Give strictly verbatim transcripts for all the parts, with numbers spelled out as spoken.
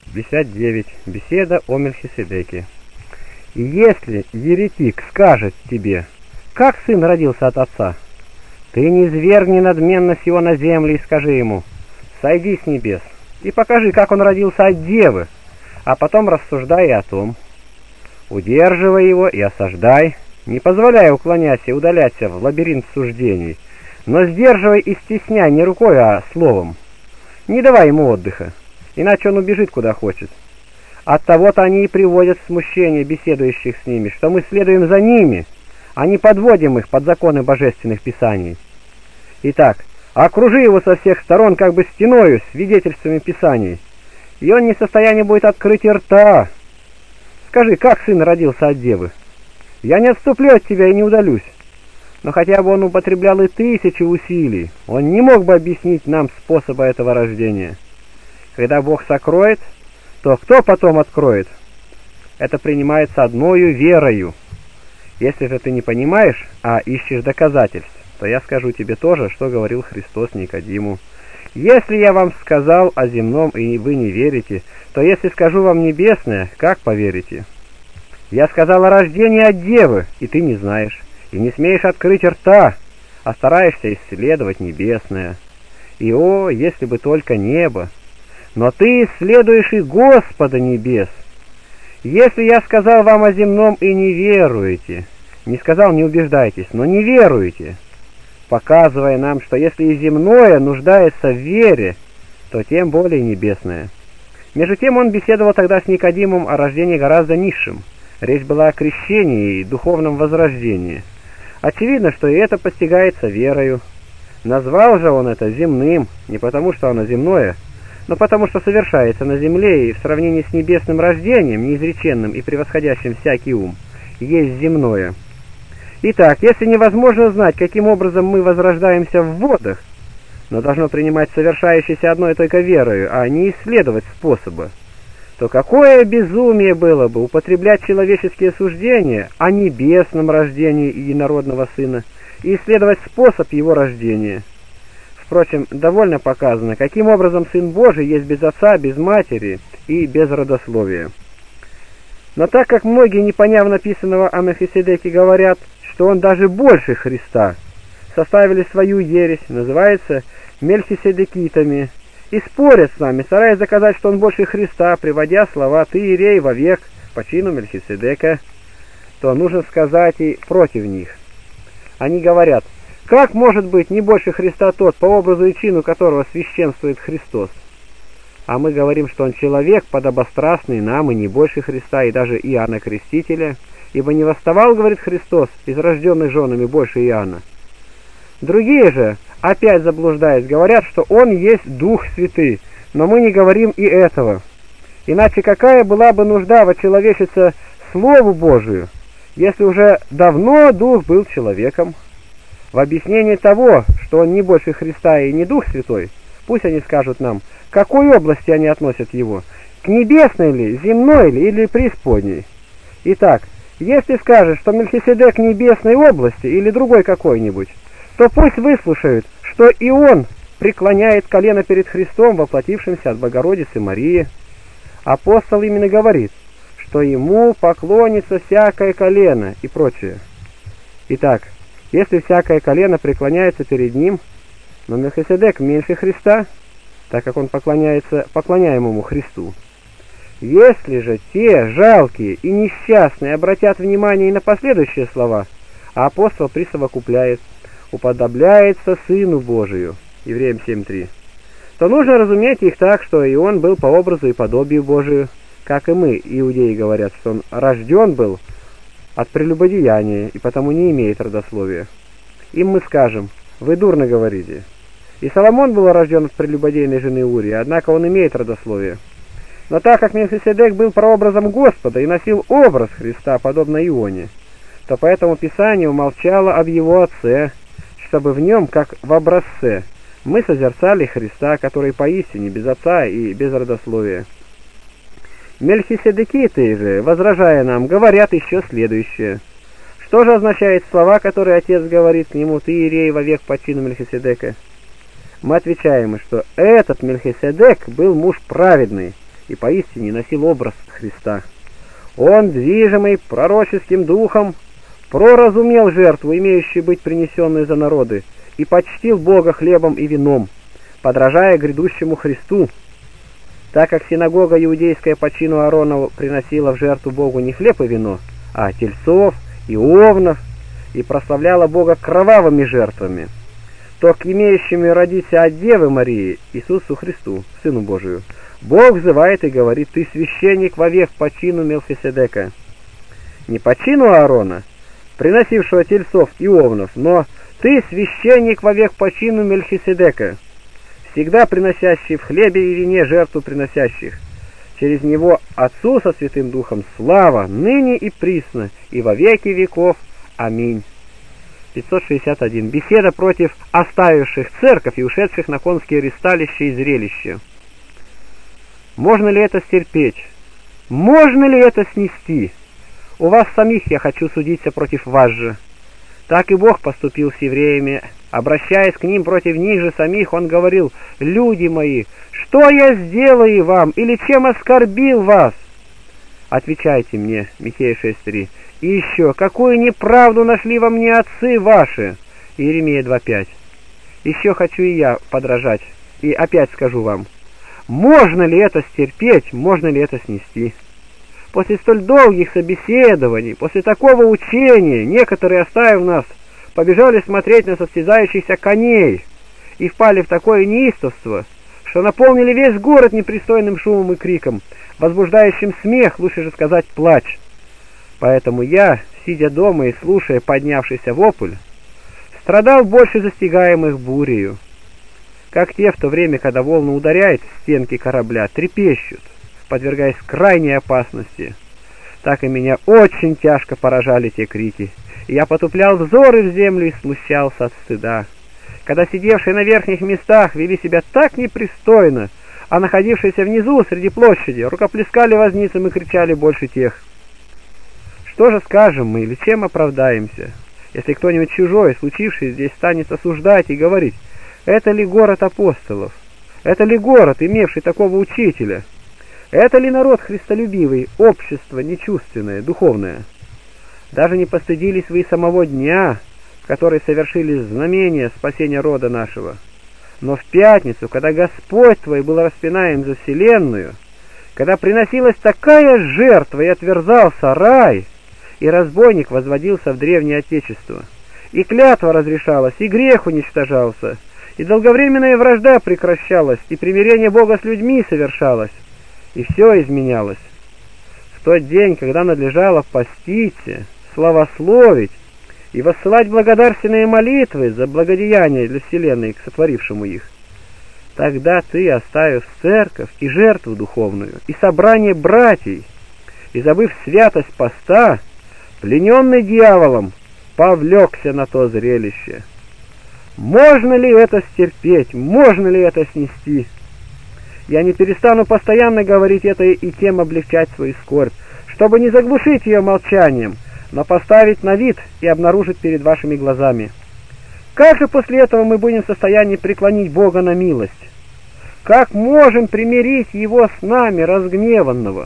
пятьдесят девять. Беседа о Мельхиседеке. И если еретик скажет тебе, как сын родился от отца, ты не низвергни надменность его на землю и скажи ему, сойди с небес и покажи, как он родился от девы, а потом рассуждай и о том. Удерживай его и осаждай, не позволяй уклоняться и удаляться в лабиринт суждений, но сдерживай и стесняй не рукой, а словом. Не давай ему отдыха, иначе он убежит куда хочет. Оттого-то они и приводят в смущение беседующих с ними, что мы следуем за ними, а не подводим их под законы божественных писаний. Итак, окружи его со всех сторон как бы стеною свидетельствами писаний, и он не в состоянии будет открыть рта. Скажи, как сын родился от девы? Я не отступлю от тебя и не удалюсь. Но хотя бы он употреблял и тысячи усилий, он не мог бы объяснить нам способа этого рождения. Когда Бог сокроет, то кто потом откроет? Это принимается одною верою. Если же ты не понимаешь, а ищешь доказательств, то я скажу тебе тоже, что говорил Христос Никодиму. Если я вам сказал о земном, и вы не верите, то если скажу вам небесное, как поверите? Я сказал о рождении от девы, и ты не знаешь, и не смеешь открыть рта, а стараешься исследовать небесное. И о, если бы только небо! Но ты исследуешь и Господа небес. Если я сказал вам о земном и не веруете, не сказал не убеждайтесь, но не веруете, показывая нам, что если и земное нуждается в вере, то тем более небесное. Между тем он беседовал тогда с Никодимом о рождении гораздо низшем. Речь была о крещении и духовном возрождении. Очевидно, что и это постигается верою. Назвал же он это земным, не потому что оно земное, но потому что совершается на земле и в сравнении с небесным рождением, неизреченным и превосходящим всякий ум, есть земное. Итак, если невозможно знать, каким образом мы возрождаемся в водах, но должно принимать совершающееся одной только верою, а не исследовать способа, то какое безумие было бы употреблять человеческие суждения о небесном рождении единородного Сына и исследовать способ его рождения. Впрочем, довольно показано, каким образом Сын Божий есть без отца, без матери и без родословия. Но так как многие, не поняв написанного о Мельхиседеке, говорят, что он даже больше Христа, составили свою ересь, называется мельхиседекитами, и спорят с нами, стараясь доказать, что он больше Христа, приводя слова «ты, Иерей, вовек по чину Мельхиседека», то нужно сказать и против них. Они говорят, как может быть не больше Христа тот, по образу и чину которого священствует Христос? А мы говорим, что он человек, подобострастный нам и не больше Христа, и даже Иоанна Крестителя, ибо не восставал, говорит Христос, из рожденных женами больше Иоанна. Другие же, опять заблуждаясь, говорят, что он есть Дух Святый, но мы не говорим и этого. Иначе какая была бы нужда вочеловечиться Слову Божию, если уже давно Дух был человеком? В объяснении того, что он не больше Христа и не Дух Святой, пусть они скажут нам, к какой области они относят его, к небесной ли, земной ли или преисподней. Итак, если скажешь, что Мельхиседек небесной области или другой какой-нибудь, то пусть выслушают, что и он преклоняет колено перед Христом, воплотившимся от Богородицы Марии. Апостол именно говорит, что ему поклонится всякое колено и прочее. Итак, если всякое колено преклоняется перед ним, но Мельхиседек меньше Христа, так как он поклоняется поклоняемому Христу. Если же те жалкие и несчастные обратят внимание и на последующие слова, а апостол присовокупляет «уподобляется Сыну Божию» Евреям семь три, то нужно разуметь их так, что и он был по образу и подобию Божию, как и мы, иудеи, говорят, что он рожден был от прелюбодеяния и потому не имеет родословия. Им мы скажем, вы дурно говорите. И Соломон был рожден от прелюбодейной жены Урии, однако он имеет родословие. Но так как Мельхиседек был прообразом Господа и носил образ Христа, подобно Ионе, то поэтому Писание умолчало об его отце, чтобы в нем, как в образце, мы созерцали Христа, который поистине без отца и без родословия. Мельхиседекиты же, возражая нам, говорят еще следующее. Что же означает слова, которые отец говорит к нему, ты, Иерей, вовек по чину Мельхиседека? Мы отвечаем, что этот Мельхиседек был муж праведный, и поистине носил образ Христа. Он, движимый пророческим духом, проразумел жертву, имеющую быть принесенной за народы, и почтил Бога хлебом и вином, подражая грядущему Христу. Так как синагога иудейская по чину Ааронову приносила в жертву Богу не хлеб и вино, а тельцов и овнов, и прославляла Бога кровавыми жертвами, то к имеющему родиться от Девы Марии, Иисусу Христу, Сыну Божию, Бог взывает и говорит: «Ты священник вовек по чину Мелхиседека». Не по чину Аарона, приносившего тельцов и овнов, но «Ты священник вовек по чину Мелхиседека», всегда приносящий в хлебе и вине жертву приносящих. Через него Отцу со Святым Духом слава, ныне и присно, и во веки веков. Аминь. пятьсот шестьдесят один. Беседа против оставивших церковь и ушедших на конские ристалища и зрелища. Можно ли это стерпеть? Можно ли это снести? У вас самих я хочу судиться против вас же. Так и Бог поступил с евреями. Обращаясь к ним против них же самих, Он говорил: «Люди мои, что я сделаю вам, или чем оскорбил вас?» Отвечайте мне, Михея шесть три. И еще, какую неправду нашли во мне отцы ваши? Иеремия два пять. Еще хочу и я подражать, и опять скажу вам: можно ли это стерпеть, можно ли это снести? После столь долгих собеседований, после такого учения, некоторые, оставив нас, побежали смотреть на состязающихся коней и впали в такое неистовство, что наполнили весь город непристойным шумом и криком, возбуждающим смех, лучше же сказать плач. Поэтому я, сидя дома и слушая поднявшийся вопль, страдал больше застигаемых бурею, как те в то время, когда волны ударяют в стенки корабля, трепещут, подвергаясь крайней опасности. Так и меня очень тяжко поражали те крики, и я потуплял взоры в землю и смущался от стыда, когда сидевшие на верхних местах вели себя так непристойно, а находившиеся внизу, среди площади, рукоплескали возницам и кричали больше тех. Что же скажем мы, или чем оправдаемся, если кто-нибудь чужой, случившийся здесь, станет осуждать и говорить: это ли город апостолов? Это ли город, имевший такого учителя? Это ли народ христолюбивый, общество нечувственное, духовное? Даже не постыдились вы и самого дня, в который совершили знамение спасения рода нашего. Но в пятницу, когда Господь твой был распинаем за вселенную, когда приносилась такая жертва и отверзался рай, и разбойник возводился в древнее отечество, и клятва разрешалась, и грех уничтожался, и долговременная вражда прекращалась, и примирение Бога с людьми совершалось, и все изменялось. В тот день, когда надлежало поститься, славословить и воссылать благодарственные молитвы за благодеяние для вселенной к сотворившему их, тогда ты, оставив церковь и жертву духовную, и собрание братьев, и забыв святость поста, плененный дьяволом, повлекся на то зрелище. Можно ли это стерпеть? Можно ли это снести? Я не перестану постоянно говорить это и тем облегчать свою скорбь, чтобы не заглушить ее молчанием, но поставить на вид и обнаружить перед вашими глазами. Как же после этого мы будем в состоянии преклонить Бога на милость? Как можем примирить Его с нами, разгневанного?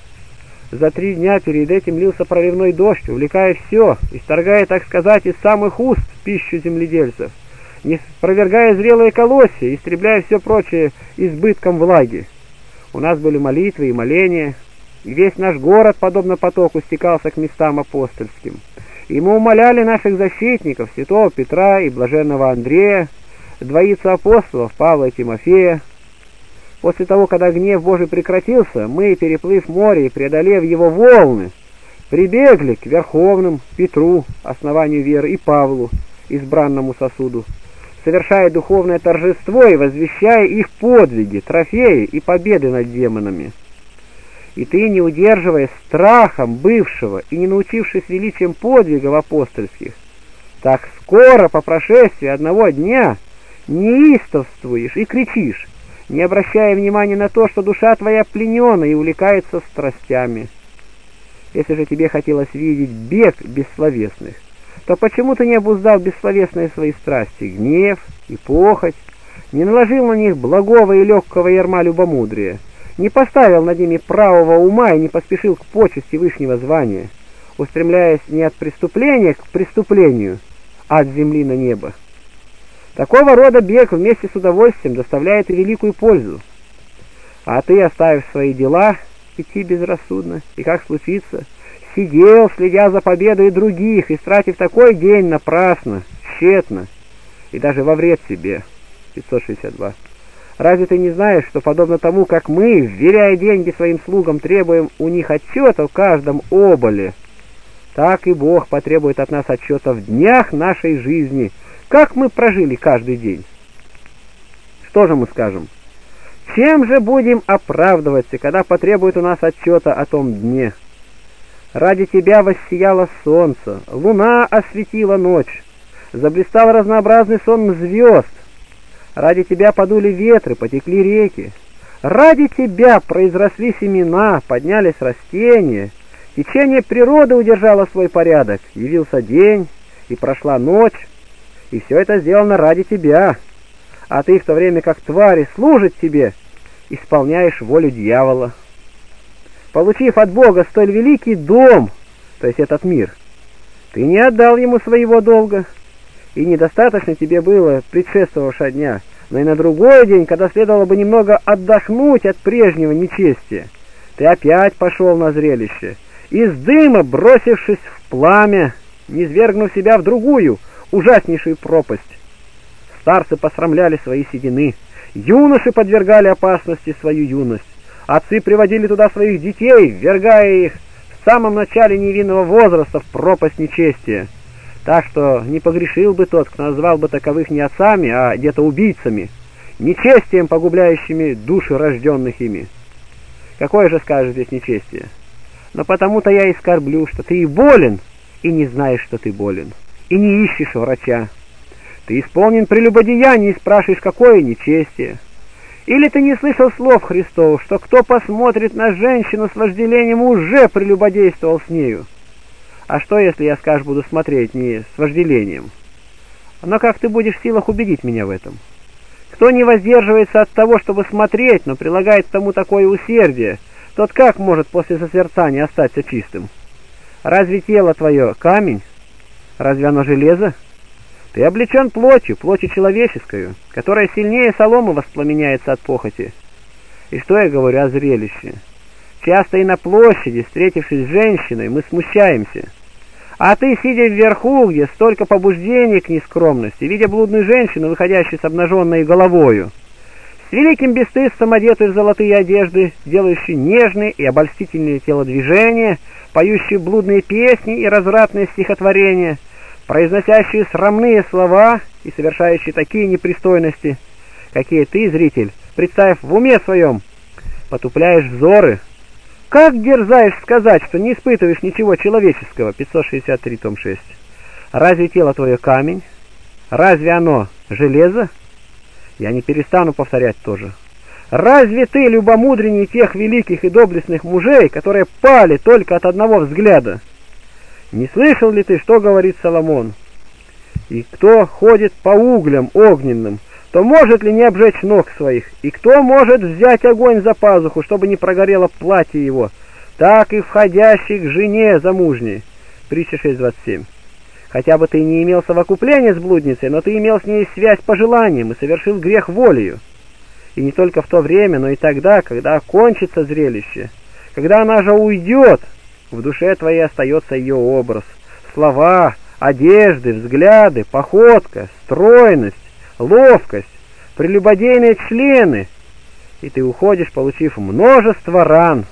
За три дня перед этим лился проливной дождь, увлекая все, исторгая, так сказать, из самых уст пищу земледельцев, не спровергая зрелые колосья, истребляя все прочее избытком влаги. У нас были молитвы и моления, и весь наш город, подобно потоку, стекался к местам апостольским. И мы умоляли наших защитников, святого Петра и блаженного Андрея, двоицу апостолов Павла и Тимофея. После того, когда гнев Божий прекратился, мы, переплыв море и преодолев его волны, прибегли к верховным, Петру, основанию веры, и Павлу, избранному сосуду, совершая духовное торжество и возвещая их подвиги, трофеи и победы над демонами. И ты, не удерживая страхом бывшего и не научившись величием подвигов апостольских, так скоро по прошествии одного дня неистовствуешь и кричишь, не обращая внимания на то, что душа твоя пленена и увлекается страстями. Если же тебе хотелось видеть бег бессловесных, то почему ты не обуздал бессловесные свои страсти, гнев и похоть, не наложил на них благого и легкого ярма любомудрия, не поставил над ними правого ума и не поспешил к почести вышнего звания, устремляясь не от преступления к преступлению, а от земли на небо. Такого рода бег вместе с удовольствием доставляет и великую пользу. А ты, оставив свои дела, идти безрассудно, и как случится, сидел, следя за победой других, и стратив такой день напрасно, тщетно, и даже во вред себе. пятьсот шестьдесят два. Разве ты не знаешь, что подобно тому, как мы, вверяя деньги своим слугам, требуем у них отчета в каждом оболе, так и Бог потребует от нас отчета в днях нашей жизни, как мы прожили каждый день? Что же мы скажем? Чем же будем оправдываться, когда потребует у нас отчета о том дне? Ради тебя воссияло солнце, луна осветила ночь, заблистал разнообразный сон звезд. Ради тебя подули ветры, потекли реки. Ради тебя произросли семена, поднялись растения. Течение природы удержало свой порядок. Явился день, и прошла ночь. И все это сделано ради тебя. А ты, в то время как твари служат тебе, исполняешь волю дьявола. Получив от Бога столь великий дом, то есть этот мир, ты не отдал ему своего долга. И недостаточно тебе было предшествовавшего дня, но и на другой день, когда следовало бы немного отдохнуть от прежнего нечестия, ты опять пошел на зрелище, из дыма бросившись в пламя, низвергнув себя в другую, ужаснейшую пропасть. Старцы посрамляли свои седины, юноши подвергали опасности свою юность, отцы приводили туда своих детей, ввергая их в самом начале невинного возраста в пропасть нечестия. Так что не погрешил бы тот, кто назвал бы таковых не отцами, а где-то убийцами, нечестием погубляющими души рожденных ими. Какое же скажешь здесь нечестие? Но потому-то я и скорблю, что ты и болен, и не знаешь, что ты болен, и не ищешь врача. Ты исполнен прелюбодеяния и спрашиваешь, какое нечестие. Или ты не слышал слов Христовых, что кто посмотрит на женщину с вожделением, уже прелюбодействовал с нею? А что, если я, скажешь, буду смотреть не с вожделением? Но как ты будешь в силах убедить меня в этом? Кто не воздерживается от того, чтобы смотреть, но прилагает к тому такое усердие, тот как может после созерцания остаться чистым? Разве тело твое камень? Разве оно железо? Ты облечен плотью, плотью человеческую, которая сильнее соломы воспламеняется от похоти. И что я говорю о зрелище? Часто и на площади, встретившись с женщиной, мы смущаемся. А ты, сидя вверху, где столько побуждений к нескромности, видя блудную женщину, выходящую с обнаженной головою, с великим бесстыдством одетую в золотые одежды, делающую нежные и обольстительные телодвижения, поющую блудные песни и развратные стихотворения, произносящие срамные слова и совершающие такие непристойности, какие ты, зритель, представив в уме своем, потупляешь взоры. Как дерзаешь сказать, что не испытываешь ничего человеческого? пятьсот шестьдесят три, том шесть. Разве тело твое камень? Разве оно железо? Я не перестану повторять тоже. Разве ты любомудреннее тех великих и доблестных мужей, которые пали только от одного взгляда? Не слышал ли ты, что говорит Соломон? И кто ходит по углям огненным, то может ли не обжечь ног своих? И кто может взять огонь за пазуху, чтобы не прогорело платье его? Так и входящий к жене замужней. Притча шесть двадцать семь. Хотя бы ты не имел совокупления с блудницей, но ты имел с ней связь по желаниям и совершил грех волею. И не только в то время, но и тогда, когда кончится зрелище, когда она же уйдет, в душе твоей остается ее образ, слова, одежды, взгляды, походка, стройность, ловкость, прелюбодейные члены, и ты уходишь, получив множество ран.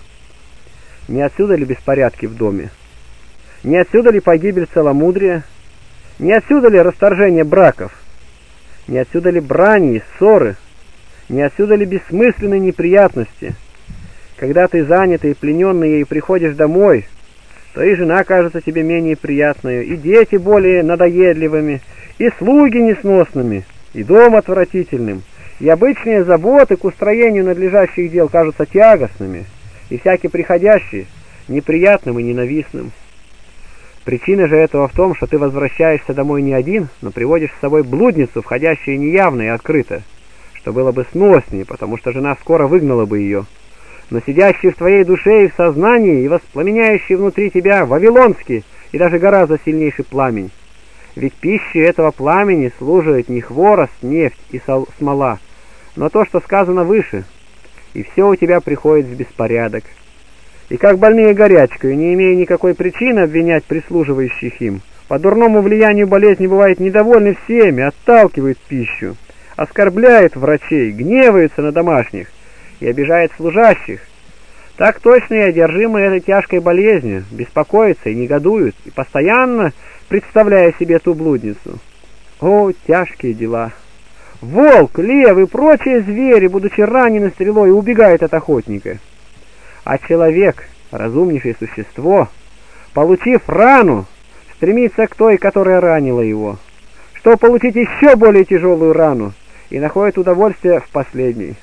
Не отсюда ли беспорядки в доме? Не отсюда ли погибель целомудрия? Не отсюда ли расторжение браков? Не отсюда ли брани и ссоры? Не отсюда ли бессмысленные неприятности? Когда ты занятый и плененный ею приходишь домой, то и жена кажется тебе менее приятной, и дети более надоедливыми, и слуги несносными, и дом отвратительным, и обычные заботы к устроению надлежащих дел кажутся тягостными, и всякий приходящий неприятным и ненавистным. Причина же этого в том, что ты возвращаешься домой не один, но приводишь с собой блудницу, входящую неявно и открыто, что было бы сноснее, потому что жена скоро выгнала бы ее. но сидящий в твоей душе и в сознании, и воспламеняющий внутри тебя вавилонский и даже гораздо сильнейший пламень. Ведь пищей этого пламени служит не хворост, нефть и смола, но то, что сказано выше, и все у тебя приходит в беспорядок. И как больные горячкой, не имея никакой причины обвинять прислуживающих им, по дурному влиянию болезни бывают недовольны всеми, отталкивают пищу, оскорбляют врачей, гневаются на домашних и обижают служащих. Так точно и одержимые этой тяжкой болезнью беспокоятся и негодуют, и постоянно представляя себе ту блудницу. О, тяжкие дела! Волк, лев и прочие звери, будучи ранены стрелой, убегают от охотника. А человек, разумнейшее существо, получив рану, стремится к той, которая ранила его, чтобы получить еще более тяжелую рану, и находит удовольствие в последней.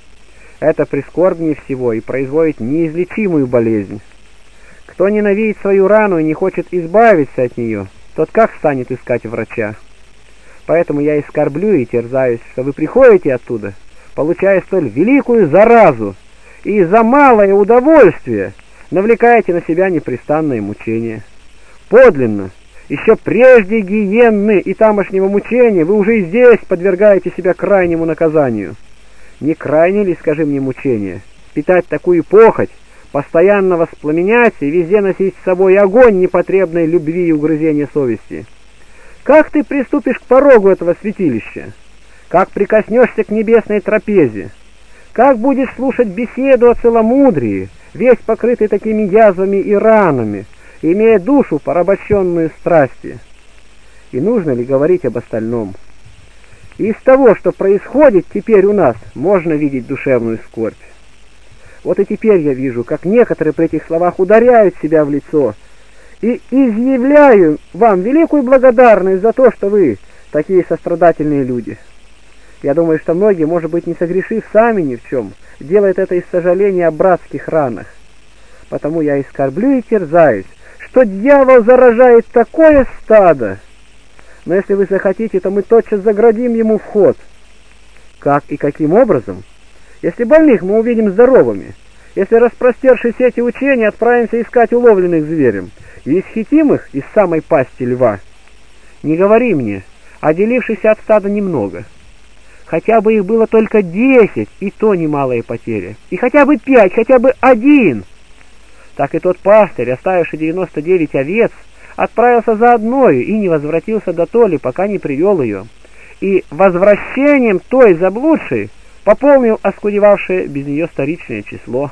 Это прискорбнее всего и производит неизлечимую болезнь. Кто ненавидит свою рану и не хочет избавиться от нее, тот как станет искать врача? Поэтому я и скорблю и терзаюсь, что вы приходите оттуда, получая столь великую заразу, и за малое удовольствие навлекаете на себя непрестанное мучение. Подлинно, еще прежде гиенны и тамошнего мучения, вы уже и здесь подвергаете себя крайнему наказанию. Не крайне ли, скажи мне, мучение, питать такую похоть, постоянно воспламеняться и везде носить с собой огонь непотребной любви и угрызения совести? Как ты приступишь к порогу этого святилища? Как прикоснешься к небесной трапезе? Как будешь слушать беседу о целомудрии, весь покрытый такими язвами и ранами, имея душу, порабощенную страсти? И нужно ли говорить об остальном? Из того, что происходит теперь у нас, можно видеть душевную скорбь. Вот и теперь я вижу, как некоторые при этих словах ударяют себя в лицо, и изъявляю вам великую благодарность за то, что вы такие сострадательные люди. Я думаю, что многие, может быть, не согрешив сами ни в чем, делают это из сожаления о братских ранах. Потому я и скорблю, и терзаюсь, что дьявол заражает такое стадо. Но если вы захотите, то мы тотчас заградим ему вход. Как и каким образом? Если больных мы увидим здоровыми, если, распростерши сети учения, отправимся искать уловленных зверем, и исхитим их из самой пасти льва. Не говори мне, отделившихся от стада немного. Хотя бы их было только десять, и то немалая потеря. И хотя бы пять, хотя бы один. Так и тот пастырь, оставивший девяносто девять овец, отправился за одною и не возвратился до толи, пока не привел ее. И возвращением той заблудшей пополнил оскудевавшее без нее старичное число.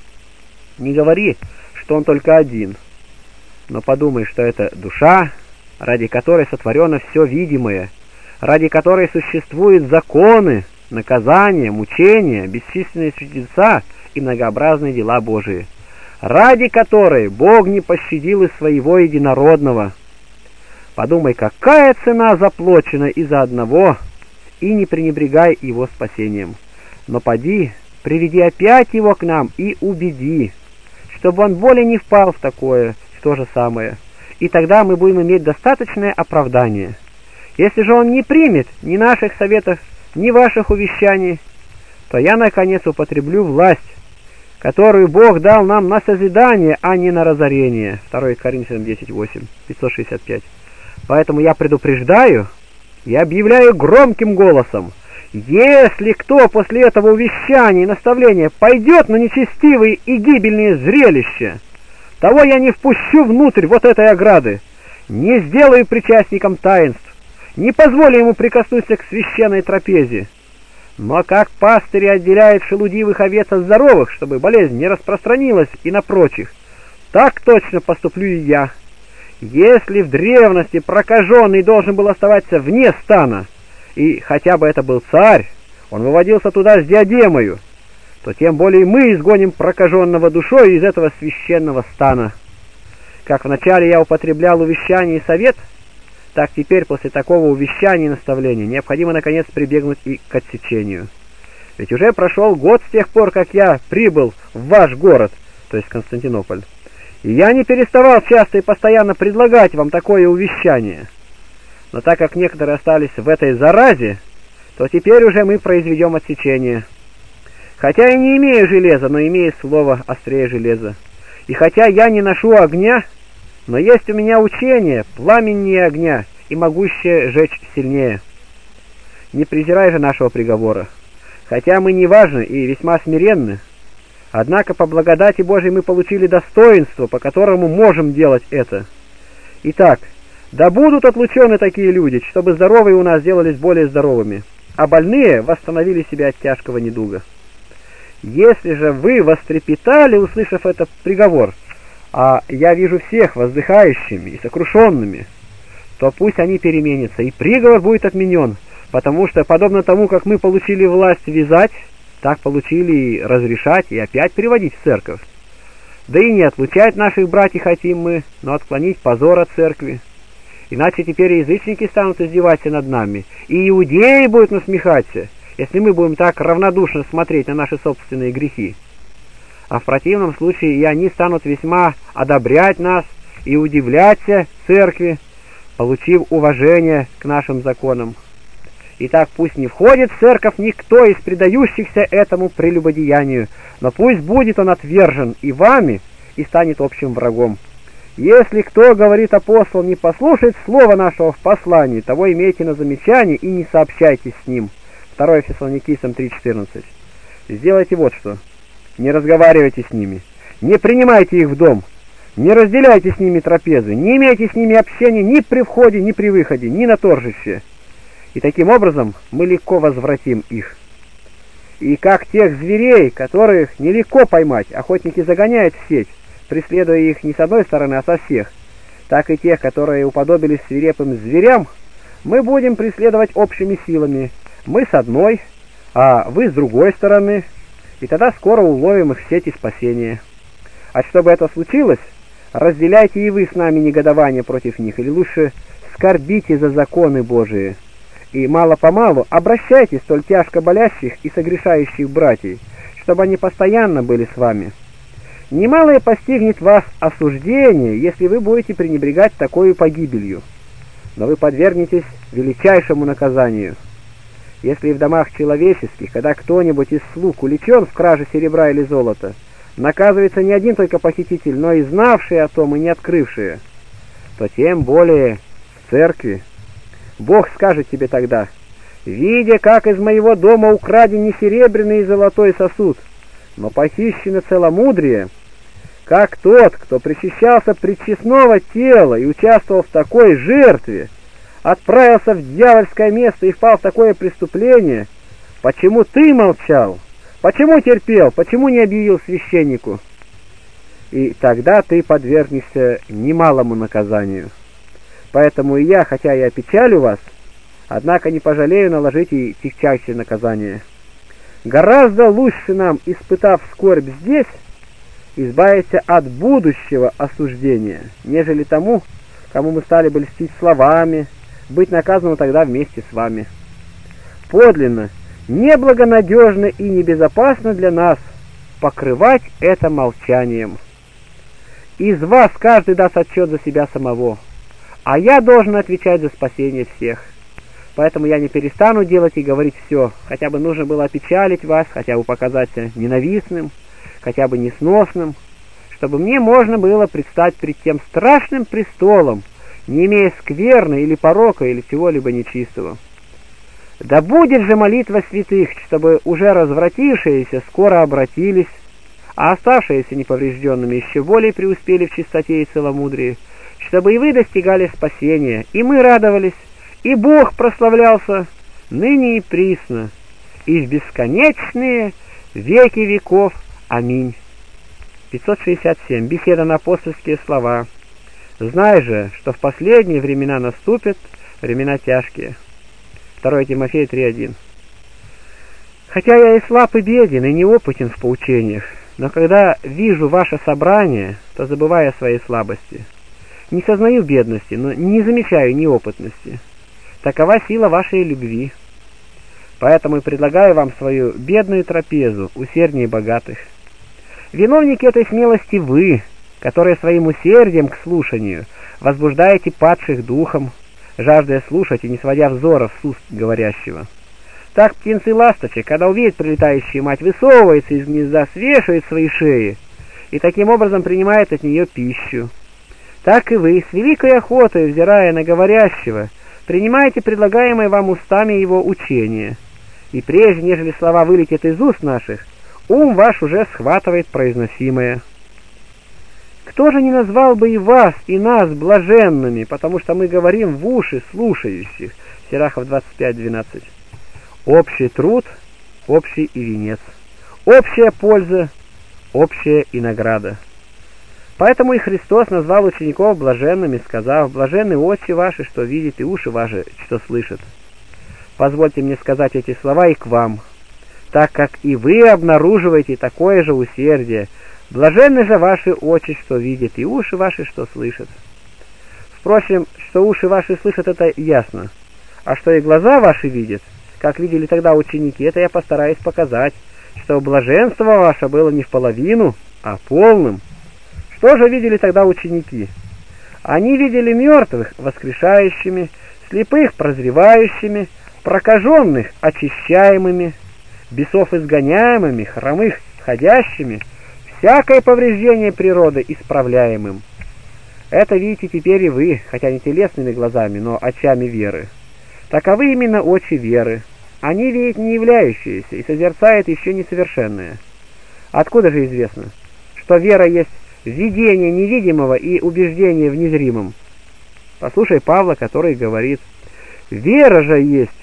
Не говори, что он только один, но подумай, что это душа, ради которой сотворено все видимое, ради которой существуют законы, наказания, мучения, бесчисленные чудеса и многообразные дела Божии, ради которой Бог не пощадил и своего единородного. Подумай, какая цена заплачена из-за одного, и не пренебрегай его спасением. Но поди, приведи опять его к нам и убеди, чтобы он более не впал в такое, в то же самое, и тогда мы будем иметь достаточное оправдание. Если же он не примет ни наших советов, ни ваших увещаний, то я, наконец, употреблю власть, которую Бог дал нам на созидание, а не на разорение. второе Коринфянам десять восемь, пятьсот шестьдесят пять. Поэтому я предупреждаю и объявляю громким голосом: если кто после этого увещания и наставления пойдет на нечестивые и гибельные зрелища, того я не впущу внутрь вот этой ограды, не сделаю причастником таинств, не позволю ему прикоснуться к священной трапезе. Но как пастыри отделяют шелудивых овец от здоровых, чтобы болезнь не распространилась и на прочих, так точно поступлю и я. Если в древности прокаженный должен был оставаться вне стана, и хотя бы это был царь, он выводился туда с диадемою, то тем более мы изгоним прокаженного душой из этого священного стана. Как вначале я употреблял увещание и совет, так теперь после такого увещания и наставления необходимо наконец прибегнуть и к отсечению. Ведь уже прошел год с тех пор, как я прибыл в ваш город, то есть Константинополь, и я не переставал часто и постоянно предлагать вам такое увещание. Но так как некоторые остались в этой заразе, то теперь уже мы произведем отсечение. Хотя я не имею железа, но имею слово острее железа. И хотя я не ношу огня, но есть у меня учение, пламеннее огня и могущее жечь сильнее. Не презирай же нашего приговора. Хотя мы неважны и весьма смиренны, однако по благодати Божией мы получили достоинство, по которому можем делать это. Итак, да будут отлучены такие люди, чтобы здоровые у нас сделались более здоровыми, а больные восстановили себя от тяжкого недуга. Если же вы вострепетали, услышав этот приговор, а я вижу всех воздыхающими и сокрушенными, то пусть они переменятся, и приговор будет отменен, потому что, подобно тому, как мы получили власть вязать, так получили и разрешать, и опять приводить в церковь. Да и не отлучать наших братьев хотим мы, но отклонить позор от церкви. Иначе теперь язычники станут издеваться над нами, и иудеи будут насмехаться, если мы будем так равнодушно смотреть на наши собственные грехи. А в противном случае и они станут весьма одобрять нас и удивляться церкви, получив уважение к нашим законам. Итак, пусть не входит в церковь никто из предающихся этому прелюбодеянию, но пусть будет он отвержен и вами, и станет общим врагом. Если кто, говорит апостол, не послушает слова нашего в послании, того имейте на замечание и не сообщайтесь с ним. второе Фессалоникийцам три четырнадцать. Сделайте вот что. Не разговаривайте с ними, не принимайте их в дом, не разделяйте с ними трапезы, не имейте с ними общения ни при входе, ни при выходе, ни на торжище. И таким образом мы легко возвратим их. И как тех зверей, которых нелегко поймать, охотники загоняют в сеть, преследуя их не с одной стороны, а со всех, так и тех, которые уподобились свирепым зверям, мы будем преследовать общими силами, мы с одной, а вы с другой стороны, и тогда скоро уловим их в сети спасения. А чтобы это случилось, разделяйте и вы с нами негодование против них, или лучше скорбите за законы Божии, и мало-помалу обращайте столь тяжко болящих и согрешающих братьев, чтобы они постоянно были с вами. Немалое постигнет вас осуждение, если вы будете пренебрегать такой погибелью, но вы подвергнетесь величайшему наказанию. Если в домах человеческих, когда кто-нибудь из слуг уличен в краже серебра или золота, наказывается не один только похититель, но и знавшие о том и не открывшие, то тем более в церкви. Бог скажет тебе тогда: «Видя, как из моего дома украден не серебряный и золотой сосуд, но похищено целомудрие, как тот, кто причащался пречестного тела и участвовал в такой жертве, отправился в дьявольское место и впал в такое преступление, почему ты молчал? Почему терпел? Почему не объявил священнику?» И тогда ты подвергнешься немалому наказанию. Поэтому и я, хотя и опечалю вас, однако не пожалею наложить и тягчайшее наказание. Гораздо лучше нам, испытав скорбь здесь, избавиться от будущего осуждения, нежели тому, кому мы стали бы льстить словами, быть наказанным тогда вместе с вами. Подлинно, неблагонадежно и небезопасно для нас покрывать это молчанием. Из вас каждый даст отчет за себя самого, а я должен отвечать за спасение всех. Поэтому я не перестану делать и говорить все, хотя бы нужно было опечалить вас, хотя бы показаться ненавистным, хотя бы несносным, чтобы мне можно было предстать перед тем страшным престолом, не имея скверны или порока, или чего-либо нечистого. Да будет же молитва святых, чтобы уже развратившиеся скоро обратились, а оставшиеся неповрежденными еще более преуспели в чистоте и целомудрии, чтобы и вы достигали спасения, и мы радовались, и Бог прославлялся ныне и присно, и в бесконечные веки веков. Аминь. пятьсот шестьдесят семь. Беседа на апостольские слова. Знай же, что в последние времена наступят времена тяжкие. второе Тимофея три один. Хотя я и слаб и беден, и неопытен в поучениях, но когда вижу ваше собрание, то забываю о своей слабости. Не сознаю бедности, но не замечаю неопытности. Такова сила вашей любви. Поэтому и предлагаю вам свою бедную трапезу, усерднее богатых. Виновники этой смелости вы, которые своим усердием к слушанию возбуждаете падших духом, жаждая слушать и не сводя взоров с уст говорящего. Так птенцы ласточек, когда увидят прилетающую мать, высовывается из гнезда, свешивает свои шеи и таким образом принимает от нее пищу. Так и вы, с великой охотой, взирая на говорящего, принимаете предлагаемое вам устами его учение. И прежде, нежели слова вылетят из уст наших, ум ваш уже схватывает произносимое. Кто же не назвал бы и вас, и нас блаженными, потому что мы говорим в уши слушающих? Сирахов двадцать пять двенадцать. Общий труд, общий и венец. Общая польза, общая и награда. Поэтому и Христос назвал учеников блаженными, сказав: «Блаженны очи ваши, что видят, и уши ваши, что слышат». Позвольте мне сказать эти слова и к вам, так как и вы обнаруживаете такое же усердие. Блаженны же ваши очи, что видят, и уши ваши, что слышат. Впрочем, что уши ваши слышат, это ясно. А что и глаза ваши видят, как видели тогда ученики, это я постараюсь показать, что блаженство ваше было не в половину, а полным. Что же видели тогда ученики? Они видели мертвых воскрешающими, слепых прозревающими, прокаженных очищаемыми, бесов изгоняемыми, хромых ходящими, всякое повреждение природы исправляемым. Это видите теперь и вы, хотя не телесными глазами, но очами веры. Таковы именно очи веры. Они видят не являющиеся и созерцают еще несовершенное. Откуда же известно, что вера есть видение невидимого и убеждение в незримом? Послушай Павла, который говорит: «Вера же есть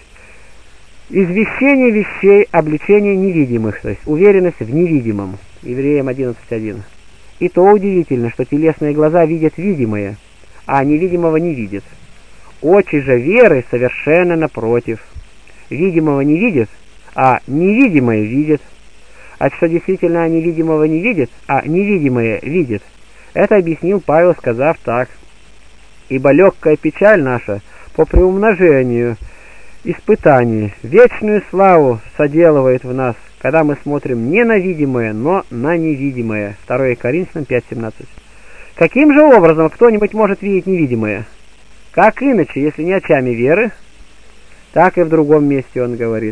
извещение вещей, обличение невидимых», то есть уверенность в невидимом. Евреям одиннадцать один. И то удивительно, что телесные глаза видят видимое, а невидимого не видят. Очи же веры совершенно напротив. Видимого не видят, а невидимое видят. А что действительно они видимого не видят, а невидимое видят, это объяснил Павел, сказав так: «Ибо легкая печаль наша по приумножению испытаний вечную славу соделывает в нас, когда мы смотрим не на видимое, но на невидимое». второе Коринфянам пять семнадцать. Каким же образом кто-нибудь может видеть невидимое? Как иначе, если не очами веры? Так и в другом месте он говорит: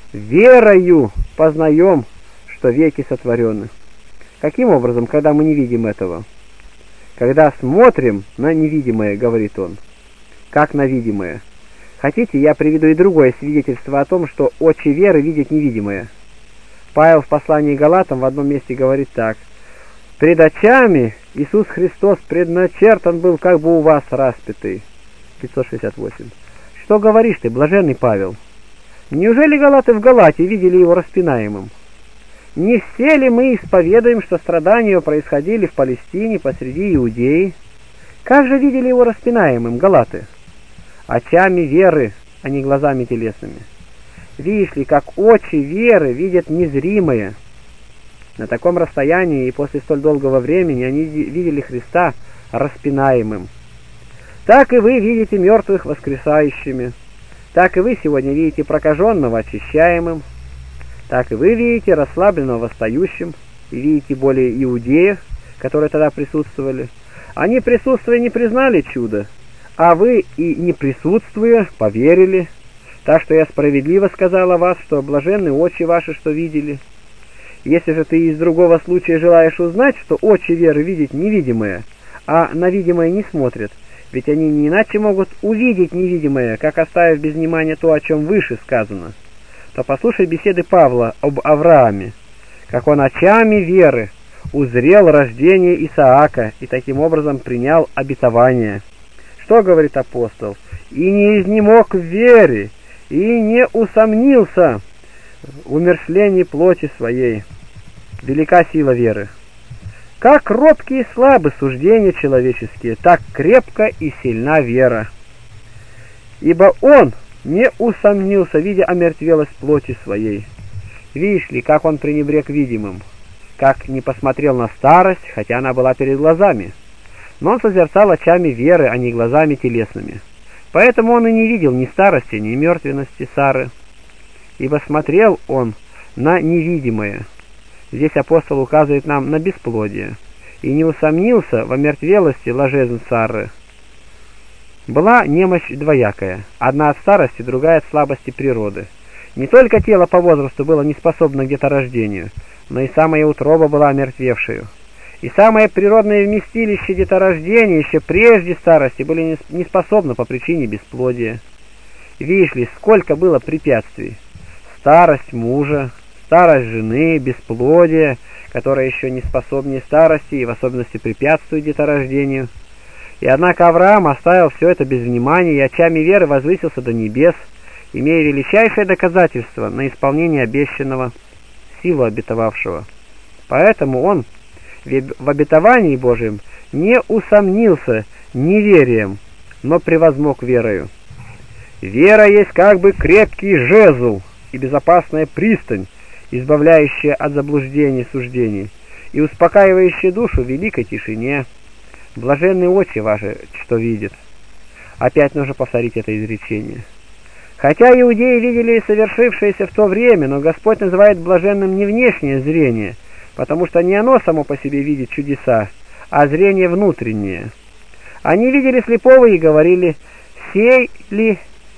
«Верою познаем, что веки сотворены». Каким образом, когда мы не видим этого? Когда смотрим на невидимое, говорит он, как на видимое. Хотите, я приведу и другое свидетельство о том, что очи веры видят невидимое. Павел в послании Галатам в одном месте говорит так: «Пред очами Иисус Христос предначертан был, как бы у вас распятый». пятьсот шестьдесят восемь. Что говоришь ты, блаженный Павел? Неужели галаты в Галатии видели его распинаемым? Не все ли мы исповедуем, что страдания его происходили в Палестине посреди Иудеи? Как же видели его распинаемым галаты? Очами веры, а не глазами телесными. Видишь ли, как очи веры видят незримое. На таком расстоянии и после столь долгого времени они видели Христа распинаемым. Так и вы видите мертвых воскресающими. Так и вы сегодня видите прокаженного очищаемым. Так и вы видите расслабленного восстающим. И видите более иудеев, которые тогда присутствовали. Они, присутствуя, не признали чудо, а вы и не присутствуя поверили. Так что я справедливо сказал о вас, что блаженны очи ваши, что видели. Если же ты из другого случая желаешь узнать, что очи веры видят невидимое, а на видимое не смотрят, ведь они не иначе могут увидеть невидимое, как оставив без внимания то, о чем выше сказано, то послушай беседы Павла об Аврааме, как он очами веры узрел рождение Исаака и таким образом принял обетование. Что говорит апостол? «И не изнемог в вере, и не усомнился в умерщвлении плоти своей». Велика сила веры. Как робкие и слабы суждения человеческие, так крепко и сильна вера. Ибо он не усомнился, видя омертвелость плоти своей. Видишь ли, как он пренебрег видимым, как не посмотрел на старость, хотя она была перед глазами. Но он созерцал очами веры, а не глазами телесными. Поэтому он и не видел ни старости, ни мертвенности Сары. Ибо смотрел он на невидимое. Здесь апостол указывает нам на бесплодие. И не усомнился в омертвелости ложезн Сары. Была немощь двоякая, одна от старости, другая от слабости природы. Не только тело по возрасту было неспособно к деторождению, но и самая утроба была омертвевшую. И самое природное вместилище деторождения еще прежде старости были не способны по причине бесплодия. Видишь ли, сколько было препятствий. Старость мужа, старость жены, бесплодие, которое еще не способнее старости и в особенности препятствует деторождению. И однако Авраам оставил все это без внимания и очами веры возвысился до небес, имея величайшее доказательство на исполнение обещанного, силу обетовавшего. Поэтому он в обетовании Божьем не усомнился неверием, но превозмог верою. Вера есть как бы крепкий жезл и безопасная пристань, избавляющая от заблуждений и суждений, и успокаивающая душу в великой тишине. Блаженны очи ваши, что видят. Опять нужно повторить это изречение. Хотя иудеи видели совершившееся в то время, но Господь называет блаженным не внешнее зрение, потому что не оно само по себе видит чудеса, а зрение внутреннее. Они видели слепого и говорили: «Сей ли,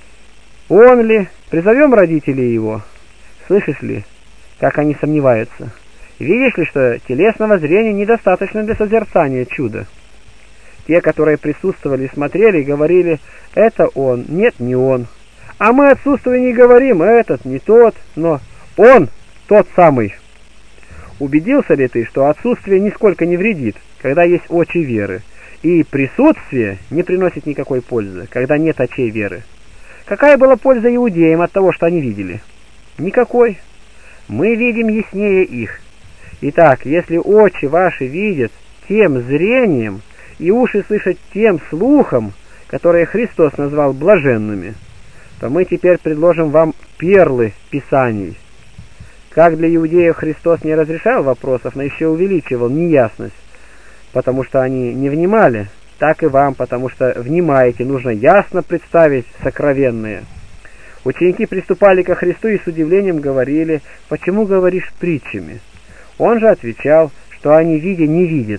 он ли, призовем родителей его». Слышишь ли, как они сомневаются? Видишь ли, что телесного зрения недостаточно для созерцания чуда? Те, которые присутствовали и смотрели, говорили: «Это он, нет, не он». А мы отсутствуя не говорим: «Этот, не тот», но «он, тот самый». Убедился ли ты, что отсутствие нисколько не вредит, когда есть очи веры, и присутствие не приносит никакой пользы, когда нет очей веры? Какая была польза иудеям от того, что они видели? Никакой. Мы видим яснее их. Итак, если очи ваши видят тем зрением, и уши слышат тем слухом, которые Христос назвал блаженными, то мы теперь предложим вам перлы Писаний. Как для иудеев Христос не разрешал вопросов, но еще увеличивал неясность, потому что они не внимали, так и вам, потому что внимаете, нужно ясно представить сокровенное. Ученики приступали ко Христу и с удивлением говорили: «Почему говоришь притчами?» Он же отвечал, что они, видя, не видят.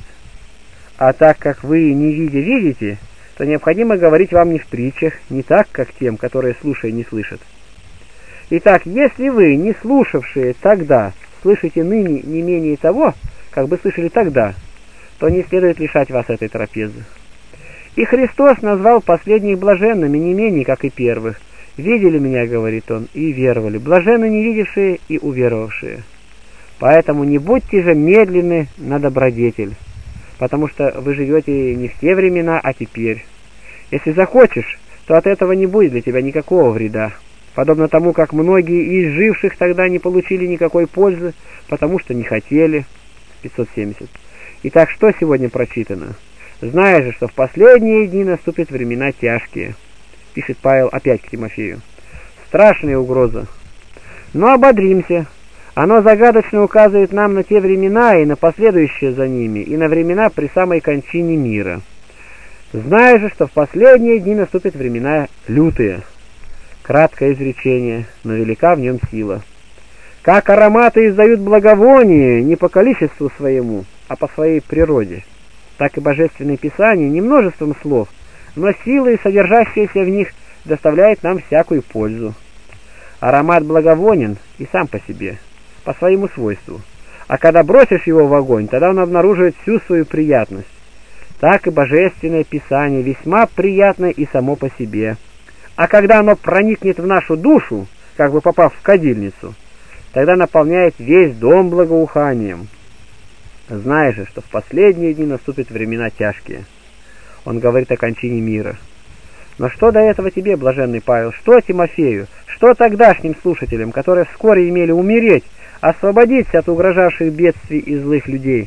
А так как вы, не видя, видите, то необходимо говорить вам не в притчах, не так, как тем, которые, слушая, не слышат. Итак, если вы, не слушавшие тогда, слышите ныне не менее того, как бы слышали тогда, то не следует лишать вас этой трапезы. И Христос назвал последних блаженными не менее, как и первых. «Видели меня, — говорит он, — и веровали, блаженны не видевшие и уверовавшие. Поэтому не будьте же медленны на добродетель, потому что вы живете не в те времена, а теперь. Если захочешь, то от этого не будет для тебя никакого вреда, подобно тому, как многие из живших тогда не получили никакой пользы, потому что не хотели». пятьсот семьдесят. Итак, что сегодня прочитано? «Зная же, что в последние дни наступят времена тяжкие», пишет Павел опять к Тимофею. Страшная угроза. Но ободримся. Оно загадочно указывает нам на те времена и на последующие за ними, и на времена при самой кончине мира. Зная же, что в последние дни наступят времена лютые. Краткое изречение, но велика в нем сила. Как ароматы издают благовоние не по количеству своему, а по своей природе, так и Божественное Писание не множеством слов, но силой, содержащейся в них, доставляет нам всякую пользу. Аромат благовонен и сам по себе, по своему свойству, а когда бросишь его в огонь, тогда он обнаруживает всю свою приятность. Так и Божественное Писание весьма приятно и само по себе, а когда оно проникнет в нашу душу, как бы попав в кадильницу, тогда наполняет весь дом благоуханием. Знаешь же, что в последние дни наступят времена тяжкие. Он говорит о кончине мира. Но что до этого тебе, блаженный Павел, что Тимофею, что тогдашним слушателям, которые вскоре имели умереть, освободиться от угрожавших бедствий и злых людей?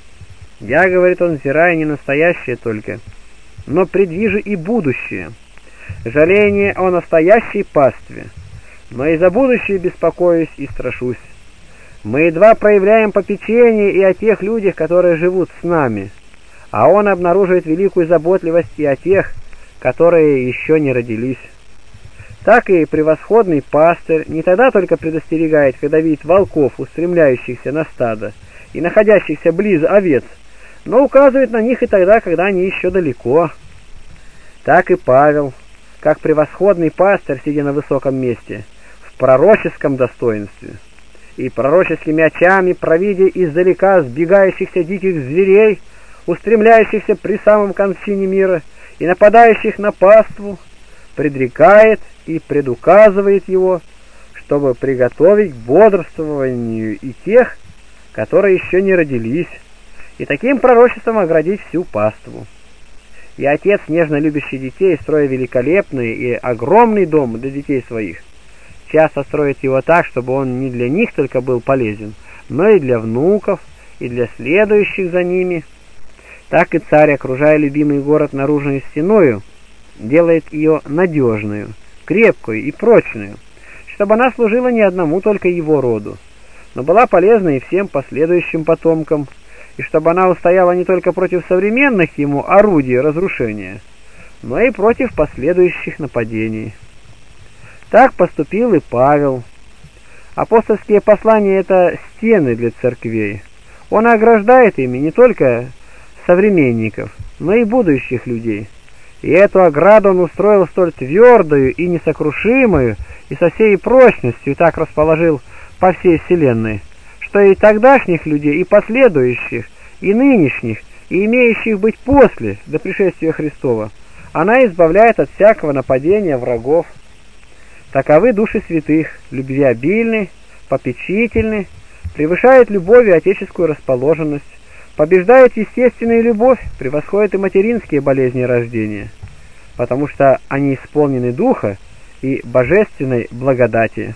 Я, говорит он, взирая не настоящее только, но предвижу и будущее. Жаление о настоящей пастве, но и за будущее беспокоюсь и страшусь. Мы едва проявляем попечение и о тех людях, которые живут с нами, а он обнаруживает великую заботливость и о тех, которые еще не родились. Так и превосходный пастырь не тогда только предостерегает, когда видит волков, устремляющихся на стадо и находящихся близ овец, но указывает на них и тогда, когда они еще далеко. Так и Павел, как превосходный пастырь, сидя на высоком месте, в пророческом достоинстве. И пророческими очами, провидя издалека сбегающихся диких зверей, устремляющихся при самом кончине мира и нападающих на паству, предрекает и предуказывает его, чтобы приготовить к бодрствованию и тех, которые еще не родились, и таким пророчеством оградить всю паству. И отец, нежно любящий детей, строя великолепный и огромный дом для детей своих, часто строит его так, чтобы он не для них только был полезен, но и для внуков, и для следующих за ними. Так и царь, окружая любимый город наружной стеною, делает ее надежную, крепкую и прочную, чтобы она служила не одному только его роду, но была полезна и всем последующим потомкам, и чтобы она устояла не только против современных ему орудий разрушения, но и против последующих нападений. Так поступил и Павел. Апостольские послания — это стены для церквей. Он ограждает ими не только современников, но и будущих людей. И эту ограду он устроил столь твердую и несокрушимую, и со всей прочностью так расположил по всей вселенной, что и тогдашних людей, и последующих, и нынешних, и имеющих быть после, до пришествия Христова, она избавляет от всякого нападения врагов. Таковы души святых, любвеобильны, попечительны, превышают любовью отеческую расположенность, побеждают естественную любовь, превосходят и материнские болезни рождения, потому что они исполнены духа и божественной благодати.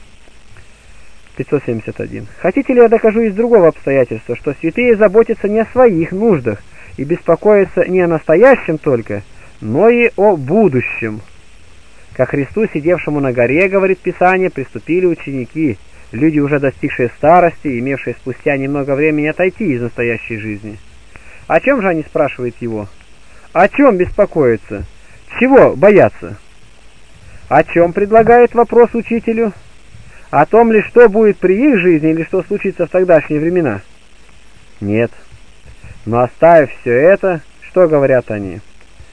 пятьсот семьдесят один. Хотите ли я докажу из другого обстоятельства, что святые заботятся не о своих нуждах и беспокоятся не о настоящем только, но и о будущем? Ко Христу, сидевшему на горе, говорит Писание, приступили ученики, люди, уже достигшие старости, имевшие спустя немного времени отойти из настоящей жизни. О чем же они спрашивают его? О чем беспокоятся? Чего боятся? О чем предлагает вопрос учителю? О том ли, что будет при их жизни, или что случится в тогдашние времена? Нет. Но оставив все это, что говорят они?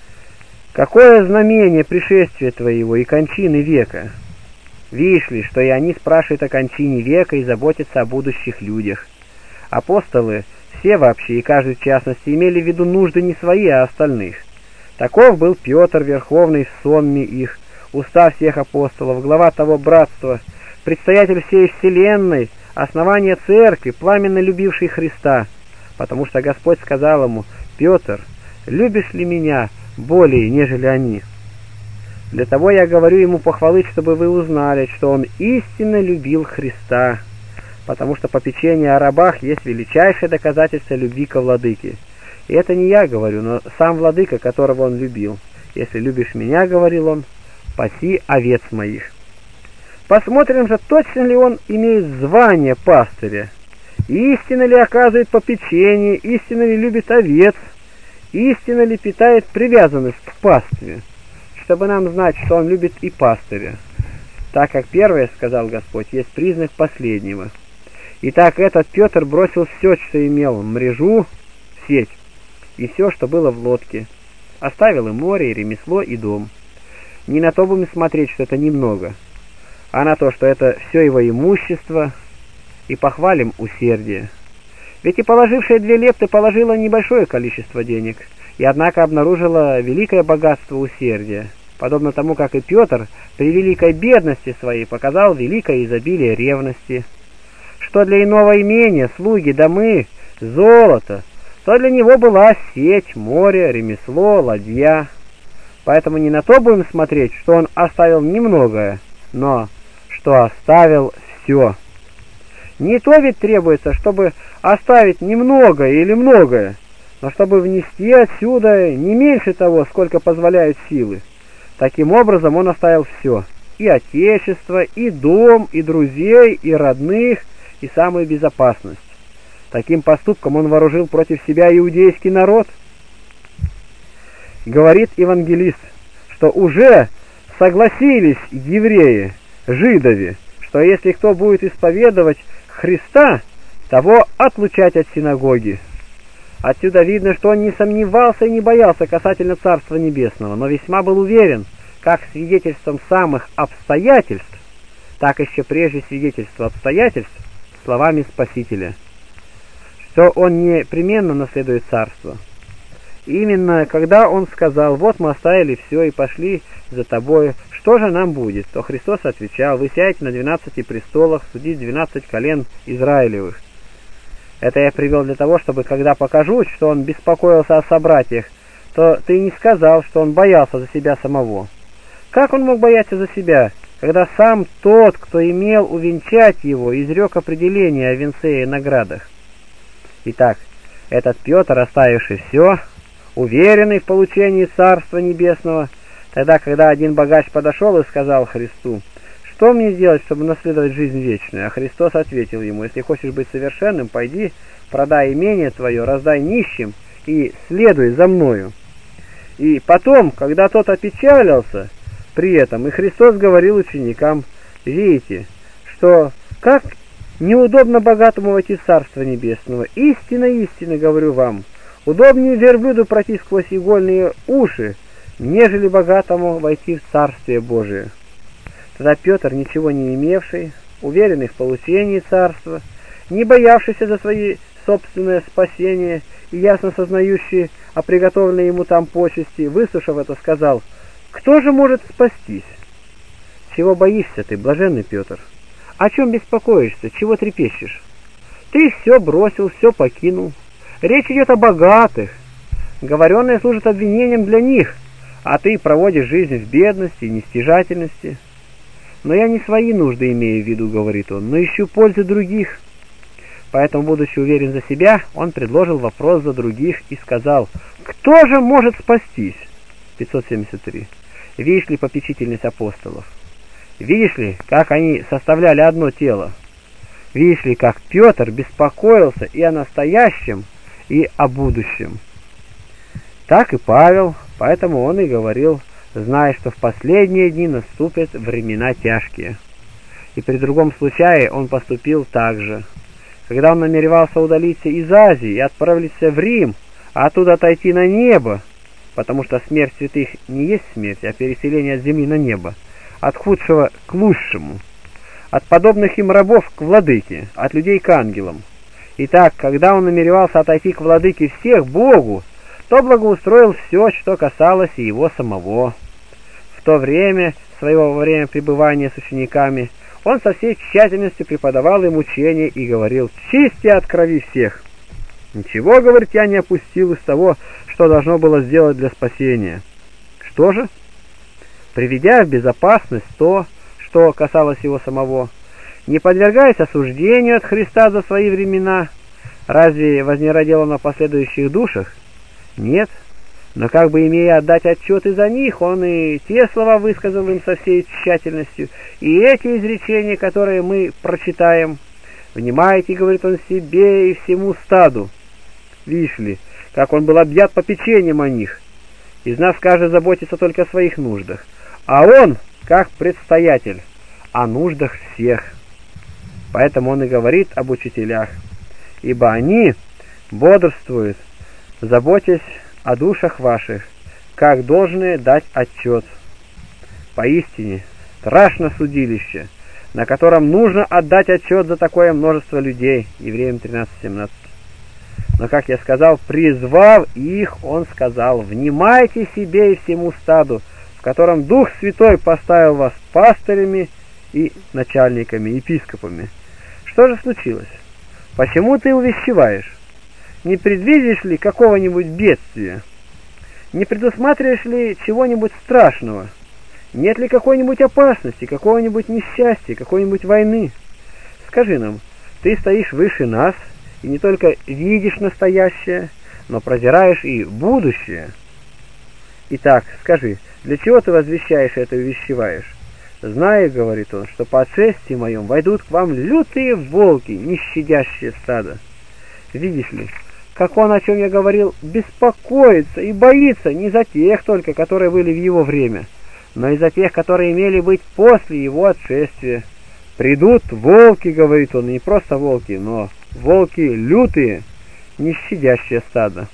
Какое знамение пришествия твоего и кончины века? Видишь ли, что и они спрашивают о кончине века и заботятся о будущих людях. Апостолы, все вообще и каждый в частности, имели в виду нужды не свои, а остальных. Таков был Петр, верховный в сонме их, устав всех апостолов, глава того братства, предстоятель всей вселенной, основание церкви, пламенно любивший Христа, потому что Господь сказал ему: «Петр, любишь ли меня более, нежели они?» Для того я говорю ему похвалы, чтобы вы узнали, что он истинно любил Христа, потому что попечение о рабах есть величайшее доказательство любви ко владыке. И это не я говорю, но сам владыка, которого он любил. «Если любишь меня, — говорил он, — паси овец моих». Посмотрим же, точно ли он имеет звание пастыря, истинно ли оказывает попечение, истинно ли любит овец, истинно ли питает привязанность к пастве, чтобы нам знать, что он любит и пастыря, так как первое, сказал Господь, есть признак последнего. Итак, этот Петр бросил все, что имел, мрежу, сеть, и все, что было в лодке, оставил и море, и ремесло, и дом. Не на то будем смотреть, что это немного, а на то, что это все его имущество, и похвалим усердие. Ведь и положившая две лепты положила небольшое количество денег, и однако обнаружила великое богатство усердия, подобно тому, как и Петр при великой бедности своей показал великое изобилие ревности. Что для иного имения, слуги, домы, золото, то для него была сеть, море, ремесло, ладья. Поэтому не на то будем смотреть, что он оставил немногое, но что оставил все. Не то ведь требуется, чтобы оставить немногое или многое, но чтобы внести отсюда не меньше того, сколько позволяют силы. Таким образом он оставил все: и отечество, и дом, и друзей, и родных, и самую безопасность. Таким поступком он вооружил против себя иудейский народ. Говорит евангелист, что уже согласились евреи, жидове, что если кто будет исповедовать Христа, того отлучать от синагоги. Отсюда видно, что он не сомневался и не боялся касательно Царства Небесного, но весьма был уверен, как свидетельством самых обстоятельств, так еще прежде свидетельство обстоятельств словами Спасителя, что он непременно наследует царство. Именно когда он сказал: «Вот мы оставили все и пошли за тобою, что же нам будет?», то Христос отвечал: «Вы сядете на двенадцати престолах судить двенадцать колен Израилевых». Это я привел для того, чтобы, когда покажу, что он беспокоился о собратьях, то ты не сказал, что он боялся за себя самого. Как он мог бояться за себя, когда сам тот, кто имел увенчать его, изрек определение о венце и наградах? Итак, этот Петр, оставивший все, уверенный в получении Царства Небесного, тогда, когда один богач подошел и сказал Христу: «Что мне делать, чтобы наследовать жизнь вечную?» А Христос ответил ему: «Если хочешь быть совершенным, пойди, продай имение твое, раздай нищим и следуй за мною». И потом, когда тот опечалился при этом, и Христос говорил ученикам: «Видите, что как неудобно богатому войти в Царство Небесного. Истинно, истинно говорю вам, удобнее верблюду пройти сквозь игольные уши, нежели богатому войти в Царствие Божие». Тогда Петр, ничего не имевший, уверенный в получении царства, не боявшийся за свои собственное спасение и ясно сознающий о приготовленной ему там почести, выслушав это, сказал: «Кто же может спастись?» «Чего боишься ты, блаженный Петр? О чем беспокоишься? Чего трепещешь? Ты все бросил, все покинул. Речь идет о богатых. Говоренное служит обвинением для них, а ты проводишь жизнь в бедности и нестяжательности. Но я не свои нужды имею в виду, — говорит он, — но ищу пользы других». Поэтому, будучи уверен за себя, он предложил вопрос за других и сказал: «Кто же может спастись?» пятьсот семьдесят три. Видишь ли попечительность апостолов? Видишь ли, как они составляли одно тело? Видишь ли, как Петр беспокоился и о настоящем, и о будущем? Так и Павел, поэтому он и говорил, зная, что в последние дни наступят времена тяжкие. И при другом случае он поступил так же. Когда он намеревался удалиться из Азии и отправиться в Рим, а оттуда отойти на небо, потому что смерть святых не есть смерть, а переселение от земли на небо, от худшего к лучшему, от подобных им рабов к владыке, от людей к ангелам. Итак, когда он намеревался отойти к владыке всех, Богу, то благоустроил все, что касалось и его самого. В то время, своего время пребывания с учениками, он со всей тщательностью преподавал им учение и говорил: «Чисти от крови всех». Ничего, говорит, я не опустил из того, что должно было сделать для спасения. Что же? Приведя в безопасность то, что касалось его самого, не подвергаясь осуждению от Христа за свои времена, разве вознеродил он о последующих душах? Нет, но как бы имея отдать отчет и за них, он и те слова высказал им со всей тщательностью, и эти изречения, которые мы прочитаем. «Внимайте, — говорит он, — себе и всему стаду». Видишь ли, как он был объят попечением о них. Из нас каждый заботится только о своих нуждах, а он, как предстоятель, о нуждах всех. Поэтому он и говорит об учителях: «Ибо они бодрствуют, заботясь о душах ваших, как должны дать отчет». Поистине, страшно судилище, на котором нужно отдать отчет за такое множество людей. Евреям тринадцать семнадцать. Но, как я сказал, призвав их, он сказал: «Внимайте себе и всему стаду, в котором Дух Святой поставил вас пастырями и начальниками, епископами». Что же случилось? Почему ты увещеваешь? Не предвидишь ли какого-нибудь бедствия? Не предусматриваешь ли чего-нибудь страшного? Нет ли какой-нибудь опасности, какого-нибудь несчастья, какой-нибудь войны? Скажи нам, ты стоишь выше нас и не только видишь настоящее, но прозираешь и будущее. Итак, скажи, для чего ты возвещаешь это и увещеваешь? «Знаю, — говорит он, — что по отшествии моем войдут к вам лютые волки, не щадящие стадо». Видишь ли, как он, о чем я говорил, беспокоится и боится не за тех только, которые были в его время, но и за тех, которые имели быть после его отшествия. «Придут волки, — говорит он, — не просто волки, но волки лютые, не щадящие стадо».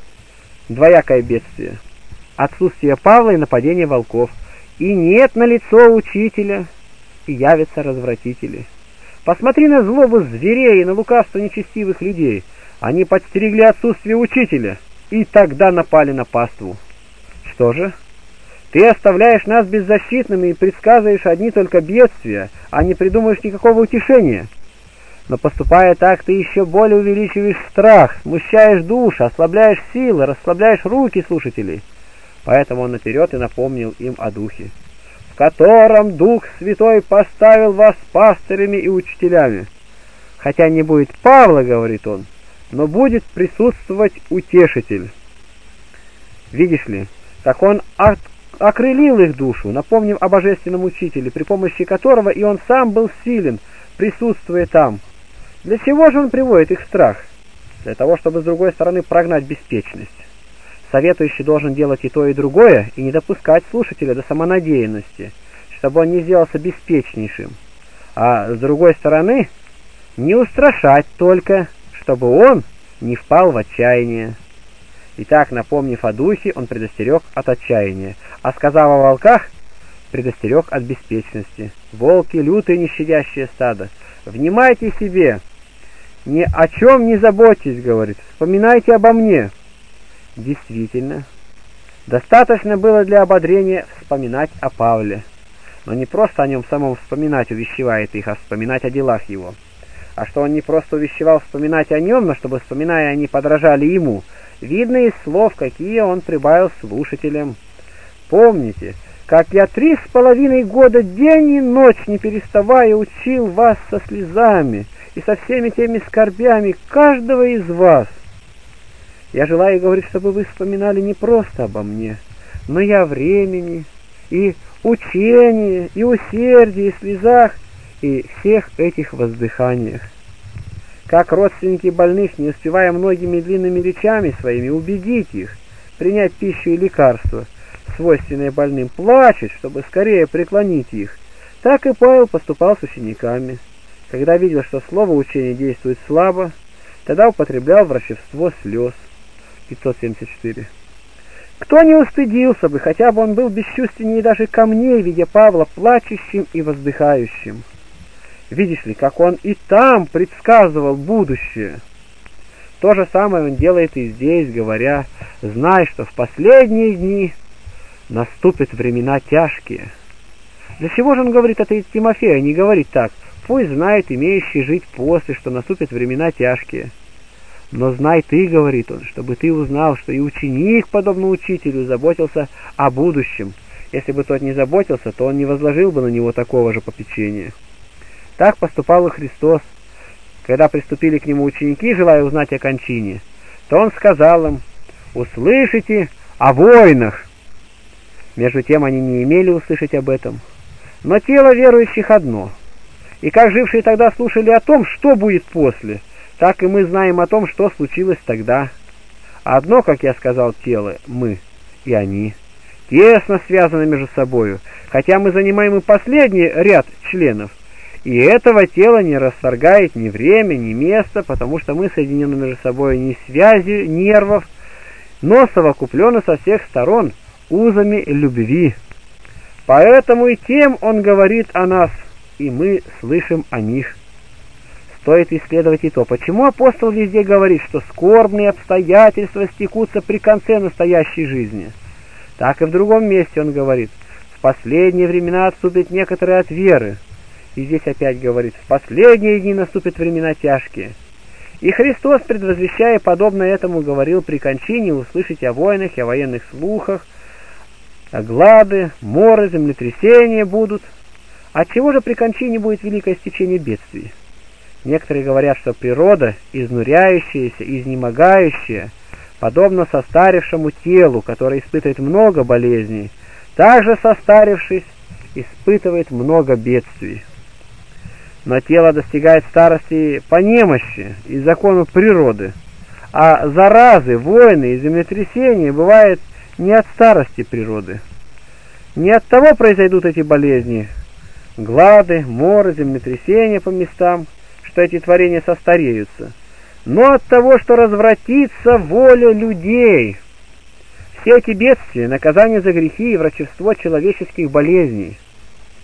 Двоякое бедствие. Отсутствие Павла и нападение волков. И нет на лицо учителя, и явятся развратители. Посмотри на злобу зверей и на лукавство нечестивых людей. Они подстерегли отсутствие учителя, и тогда напали на паству. Что же? Ты оставляешь нас беззащитными и предсказываешь одни только бедствия, а не придумаешь никакого утешения. Но поступая так, ты еще более увеличиваешь страх, смущаешь душу, ослабляешь силы, расслабляешь руки слушателей. Поэтому он наперед и напомнил им о Духе, в котором Дух Святой поставил вас пастырями и учителями. Хотя не будет Павла, говорит он, но будет присутствовать Утешитель. Видишь ли, как он от окрылил их душу, напомнив о божественном учителе, при помощи которого и он сам был силен, присутствуя там. Для чего же он приводит их в страх? Для того, чтобы с другой стороны прогнать беспечность. Советующий должен делать и то, и другое, и не допускать слушателя до самонадеянности, чтобы он не сделался беспечнейшим. А с другой стороны, не устрашать только, чтобы он не впал в отчаяние. Итак, напомнив о духе, он предостерег от отчаяния, а сказав о волках, предостерег от беспечности. Волки, лютые, нещадящие стадо, внимайте себе, ни о чем не заботьтесь, говорит, вспоминайте обо мне. Действительно, достаточно было для ободрения вспоминать о Павле, но не просто о нем самом вспоминать увещевает их, а вспоминать о делах его. А что он не просто увещевал вспоминать о нем, но чтобы, вспоминая, они подражали ему, видно из слов, какие он прибавил слушателям. Помните, как я три с половиной года день и ночь, не переставая, учил вас со слезами и со всеми теми скорбями каждого из вас. Я желаю, говорит, чтобы вы вспоминали не просто обо мне, но и о времени, и учении, и усердии, и слезах, и всех этих воздыханиях. Как родственники больных, не успевая многими длинными речами своими убедить их принять пищу и лекарства, свойственные больным, плачут, чтобы скорее преклонить их, так и Павел поступал с учениками. Когда видел, что слово учения действует слабо, тогда употреблял врачевство слез. пятьсот семьдесят четыре. Кто не устыдился бы, хотя бы он был бесчувственнее даже камней, видя Павла плачущим и воздыхающим. Видишь ли, как он и там предсказывал будущее. То же самое он делает и здесь, говоря, знай, что в последние дни наступят времена тяжкие. Для чего же он говорит это Тимофею, а не говорит так: пусть знает имеющий жить после, что наступят времена тяжкие. Но знай ты, говорит он, чтобы ты узнал, что и ученик, подобно учителю, заботился о будущем. Если бы тот не заботился, то он не возложил бы на него такого же попечения. Так поступал и Христос. Когда приступили к нему ученики, желая узнать о кончине, то он сказал им: услышите о войнах. Между тем они не имели услышать об этом. Но тело верующих одно. И как жившие тогда слушали о том, что будет после, так и мы знаем о том, что случилось тогда. Одно, как я сказал, тело, мы и они, тесно связаны между собою, хотя мы занимаем и последний ряд членов. И этого тела не расторгает ни время, ни место, потому что мы соединены между собой не связью нервов, но совокуплены со всех сторон узами любви. Поэтому и тем он говорит о нас, и мы слышим о них. Стоит исследовать и то, почему апостол везде говорит, что скорбные обстоятельства стекутся при конце настоящей жизни. Так и в другом месте он говорит: в последние времена отступят некоторые от веры. И здесь опять говорит: в последние дни наступят времена тяжкие. И Христос, предвозвещая подобно этому, говорил: при кончине услышите о войнах и о военных слухах, о глады, моры, землетрясения будут. Отчего же при кончине будет великое стечение бедствий? Некоторые говорят, что природа, изнуряющаяся и изнемогающая, подобно состарившему телу, которое испытывает много болезней, также состарившись, испытывает много бедствий. Но тело достигает старости по немощи и закону природы, а заразы, войны и землетрясения бывают не от старости природы. Не от того произойдут эти болезни, глады, моры, землетрясения по местам, что эти творения состареются, но от того, что развратится воля людей. Все эти бедствия, наказание за грехи и врачевство человеческих болезней.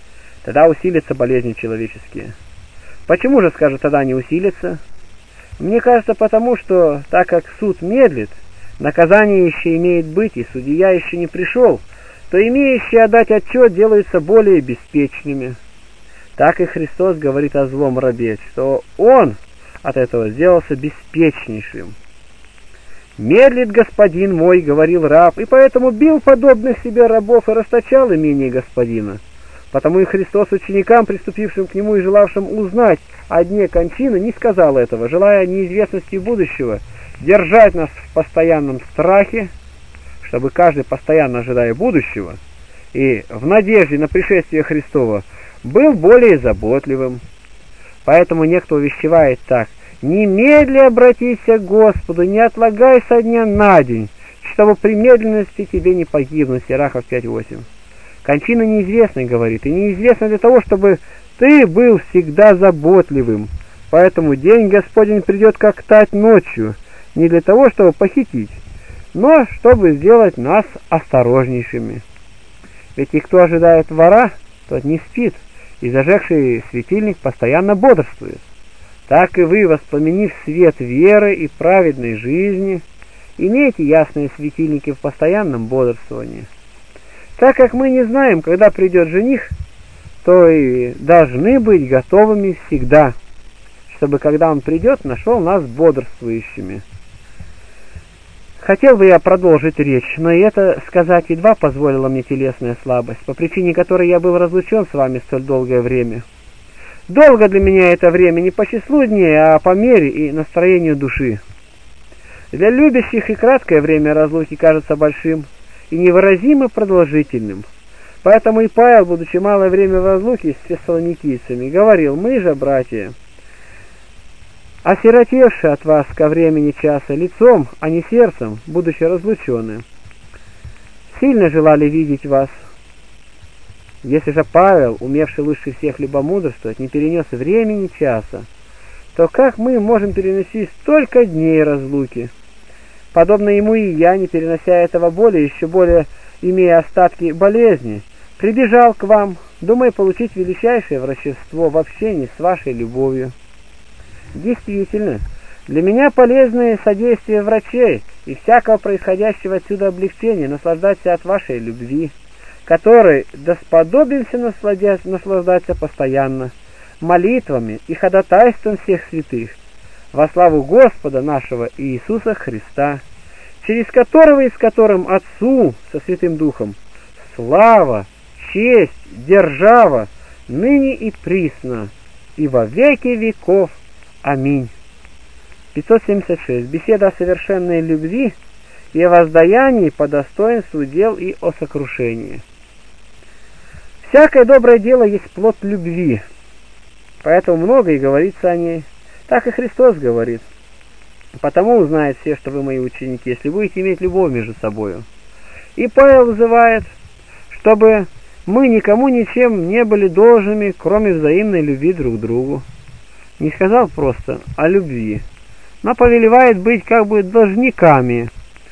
тогда усилятся болезни человеческие. Почему же, скажут, тогда не усилится? Мне кажется, потому что, так как суд медлит, наказание еще имеет быть, и судья еще не пришел, то имеющие отдать отчет делаются более беспечными. Так и Христос говорит о злом рабе, что Он от этого сделался беспечнейшим. «Медлит господин мой, — говорил раб, — и поэтому бил подобных себе рабов и расточал имение господина. Потому и Христос ученикам, приступившим к Нему и желавшим узнать о дне кончины, не сказал этого, желая неизвестности будущего, держать нас в постоянном страхе, чтобы каждый, постоянно ожидая будущего и в надежде на пришествие Христова, был более заботливым. Поэтому некто увещевает так: «Немедли обратися к Господу, не отлагай со дня на день, чтобы при медленности тебе не погибнуть». Сирахов пять восемь. Кончина неизвестна, говорит, и неизвестна для того, чтобы ты был всегда заботливым. Поэтому день Господень придет как тать ночью, не для того, чтобы похитить, но чтобы сделать нас осторожнейшими. Ведь и кто ожидает вора, тот не спит, и зажегший светильник постоянно бодрствует. Так и вы, воспламенив свет веры и праведной жизни, имейте ясные светильники в постоянном бодрствовании. Так как мы не знаем, когда придет жених, то и должны быть готовыми всегда, чтобы, когда он придет, нашел нас бодрствующими. Хотел бы я продолжить речь, но и это сказать едва позволила мне телесная слабость, по причине которой я был разлучен с вами столь долгое время. Долго для меня это время не по числу дней, а по мере и настроению души. Для любящих и краткое время разлуки кажется большим и невыразимо продолжительным. Поэтому и Павел, будучи малое время в разлуке с фессалоникийцами, говорил: «Мы же, братья, осиротевшие от вас ко времени часа лицом, а не сердцем, будучи разлучены, сильно желали видеть вас. Если же Павел, умевший лучше всех любомудрствовать, не перенес времени часа, то как мы можем переносить столько дней разлуки? Подобно ему и я, не перенося этого боли, еще более имея остатки болезни, прибежал к вам, думая получить величайшее врачество в общении с вашей любовью. Действительно, для меня полезное содействие врачей и всякого происходящего отсюда облегчения наслаждаться от вашей любви, которой досподобимся наслаждаться постоянно, молитвами и ходатайством всех святых, во славу Господа нашего Иисуса Христа, через которого и с которым Отцу со Святым Духом слава, честь, держава, ныне и присно, и во веки веков. Аминь». пятьсот семьдесят шесть. Беседа о совершенной любви и о воздаянии по достоинству дел и о сокрушении. Всякое доброе дело есть плод любви, поэтому много и говорится о ней. Так и Христос говорит: «Потому узнают все, что вы мои ученики, если будете иметь любовь между собою». И Павел вызывает, чтобы мы никому ничем не были должными, кроме взаимной любви друг к другу. Не сказал просто о любви, но повелевает быть как бы должниками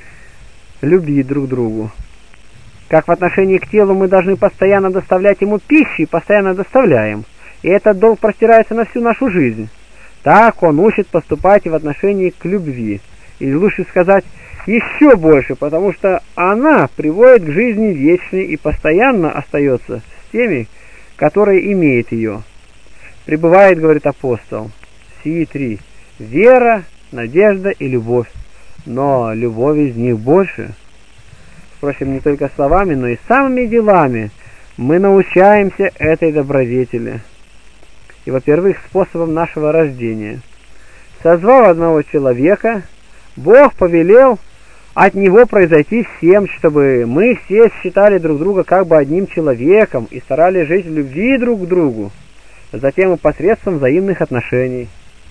любви друг к другу. Как в отношении к телу мы должны постоянно доставлять ему пищу и постоянно доставляем, и этот долг простирается на всю нашу жизнь. Так он учит поступать и в отношении к любви, или лучше сказать, еще больше, потому что она приводит к жизни вечной и постоянно остается с теми, которые имеют ее. Пребывает, говорит апостол, сии три: вера, надежда и любовь, но любовь из них больше. Впрочем, не только словами, но и самыми делами мы научаемся этой добродетели. И, во-первых, способом нашего рождения. Созвав одного человека, Бог повелел от него произойти всем, чтобы мы все считали друг друга как бы одним человеком и старались жить в любви друг к другу, затем и посредством взаимных отношений.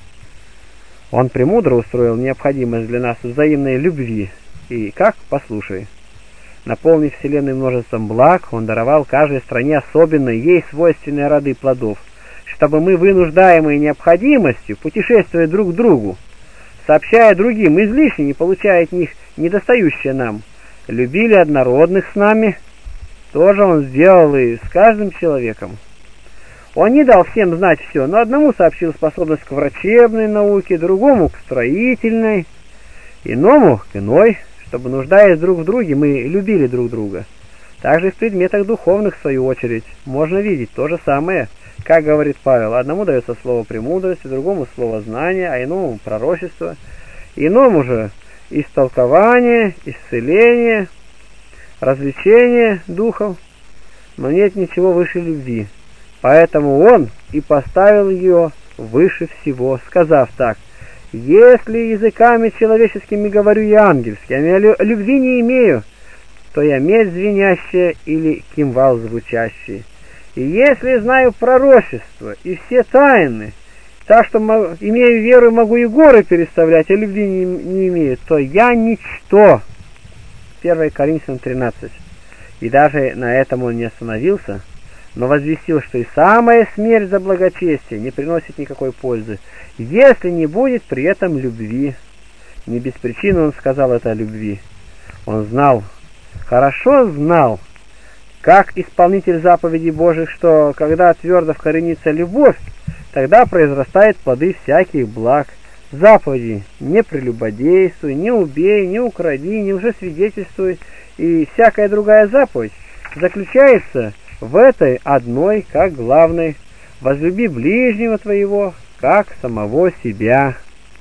Он премудро устроил необходимость для нас взаимной любви. И как? Послушай. Наполнив вселенную множеством благ, он даровал каждой стране особенные, ей свойственные роды плодов, чтобы мы, вынуждаемые необходимостью, путешествуя друг к другу, сообщая другим излишне, не получая от них недостающее нам, любили однородных с нами. Тоже он сделал и с каждым человеком. Он не дал всем знать все, но одному сообщил способность к врачебной науке, другому к строительной, иному к иной, чтобы, нуждаясь друг в друге, мы любили друг друга. Также и в предметах духовных, в свою очередь, можно видеть то же самое. Как говорит Павел, одному дается слово премудрости, другому слово знания, а иному пророчество, иному же истолкование, исцеление, развлечение духов, но нет ничего выше любви. Поэтому он и поставил ее выше всего, сказав так: «Если языками человеческими говорю я ангельскими, а любви не имею, то я медь звенящая или кимвал звучащий. И если знаю пророчество и все тайны, так что имею веру и могу и горы переставлять, а любви не, не имею, то я ничто». первое Коринфянам тринадцать. И даже на этом он не остановился, но возвестил, что и самая смерть за благочестие не приносит никакой пользы, если не будет при этом любви. Не без причины он сказал это о любви. Он знал, хорошо знал, как исполнитель заповедей Божьих, что когда твердо вкоренится любовь, тогда произрастают плоды всяких благ. Заповеди: не прелюбодействуй, не убей, не укради, не лжесвидетельствуй, и всякая другая заповедь заключается в этой одной, как главной: возлюби ближнего твоего, как самого себя.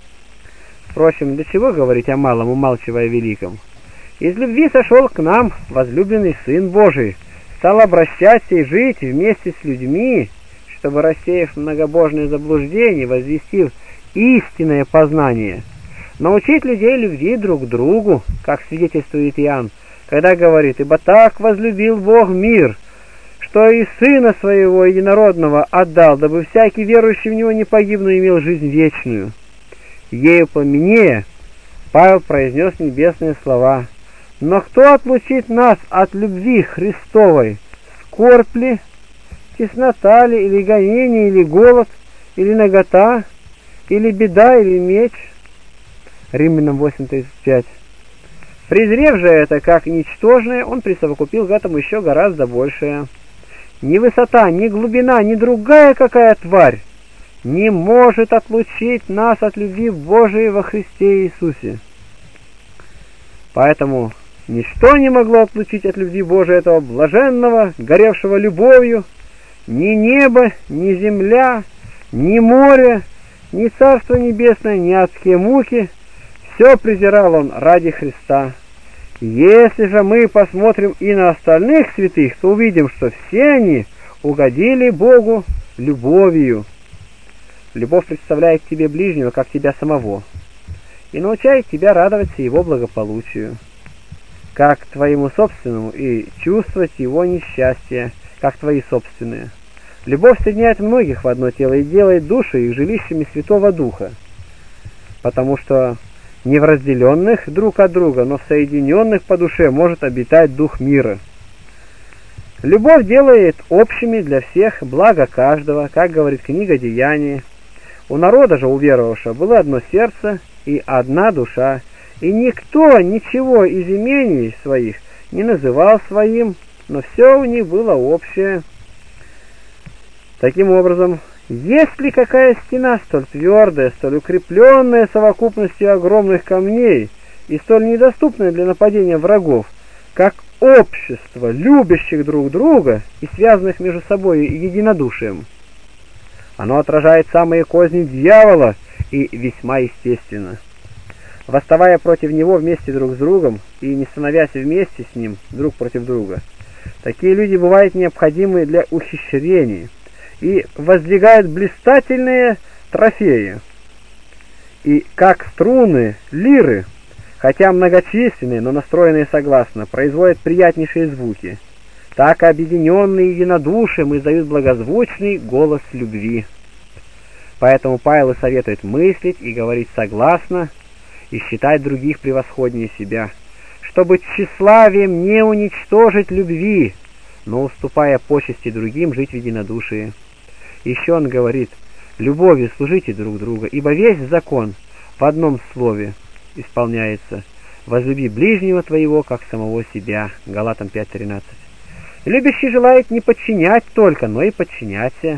Впрочем, для чего говорить о малом, умалчивая о великом? Из любви сошел к нам возлюбленный Сын Божий, стал обращаться и жить вместе с людьми, чтобы, рассеяв многобожные заблуждения, возвестив истинное познание, научить людей любви друг к другу, как свидетельствует Иоанн, когда говорит: «Ибо так возлюбил Бог мир, что и Сына Своего Единородного отдал, дабы всякий верующий в Него не погиб, но имел жизнь вечную». Ею поменея, Павел произнес небесные слова: «Но кто отлучит нас от любви Христовой? Скорбь ли, теснота ли, или гонение, или голод, или нагота, или беда, или меч?» Римлянам восемь тридцать пять. Презрев же это как ничтожное, он присовокупил к этому еще гораздо большее. Ни высота, ни глубина, ни другая какая тварь не может отлучить нас от любви Божией во Христе Иисусе. Поэтому ничто не могло отлучить от любви Божией этого блаженного, горевшего любовью, ни небо, ни земля, ни море, ни царство небесное, ни адские муки. Все презирал он ради Христа. Если же мы посмотрим и на остальных святых, то увидим, что все они угодили Богу любовью. Любовь представляет тебе ближнего, как тебя самого, и научает тебя радоваться его благополучию, как твоему собственному, и чувствовать его несчастье, как твои собственные. Любовь соединяет многих в одно тело и делает души их жилищами Святого Духа, потому что не в разделенных друг от друга, но в соединенных по душе может обитать Дух мира. Любовь делает общими для всех благо каждого, как говорит книга Деяний. У народа же уверовавшего было одно сердце и одна душа, и никто ничего из имений своих не называл своим, но все у них было общее. Таким образом, есть ли какая стена столь твердая, столь укрепленная совокупностью огромных камней и столь недоступная для нападения врагов, как общество любящих друг друга и связанных между собой единодушием? Оно отражает самые козни дьявола и весьма естественно. Восставая против него вместе друг с другом и не становясь вместе с ним друг против друга, такие люди бывают необходимы для ухищрений и воздвигают блистательные трофеи. И как струны лиры, хотя многочисленные, но настроенные согласно, производят приятнейшие звуки, так объединенные единодушием издают благозвучный голос любви. Поэтому Павел и советует мыслить и говорить согласно, и считать других превосходнее себя, чтобы тщеславием не уничтожить любви, но, уступая почести другим, жить в единодушии. Еще он говорит: любовью служите друг друга, ибо весь закон в одном слове исполняется: возлюби ближнего твоего, как самого себя. Галатам пять тринадцать. Любящий желает не подчинять только, но и подчиняться.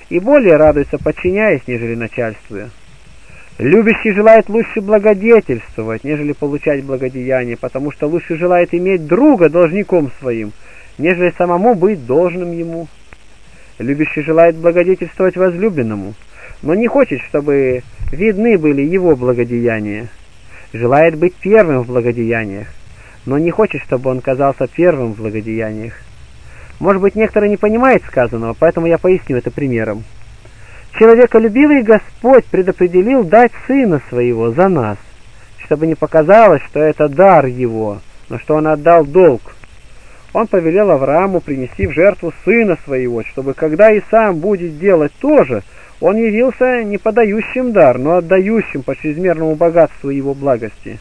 и более радуется, подчиняясь, нежели начальствуя. Любящий желает лучше благодетельствовать, нежели получать благодеяние, потому что лучше желает иметь друга должником своим, нежели самому быть должным ему. Любящий желает благодетельствовать возлюбленному, но не хочет, чтобы видны были его благодеяния. Желает быть первым в благодеяниях, но не хочет, чтобы он казался первым в благодеяниях. Может быть, некоторые не понимают сказанного, поэтому я поясню это примером. Человеколюбивый Господь предопределил дать Сына Своего за нас, чтобы не показалось, что это дар Его, но что Он отдал долг. Он повелел Аврааму принести в жертву Сына Своего, чтобы когда и сам будет делать то же, он явился не подающим дар, но отдающим по чрезмерному богатству Его благости.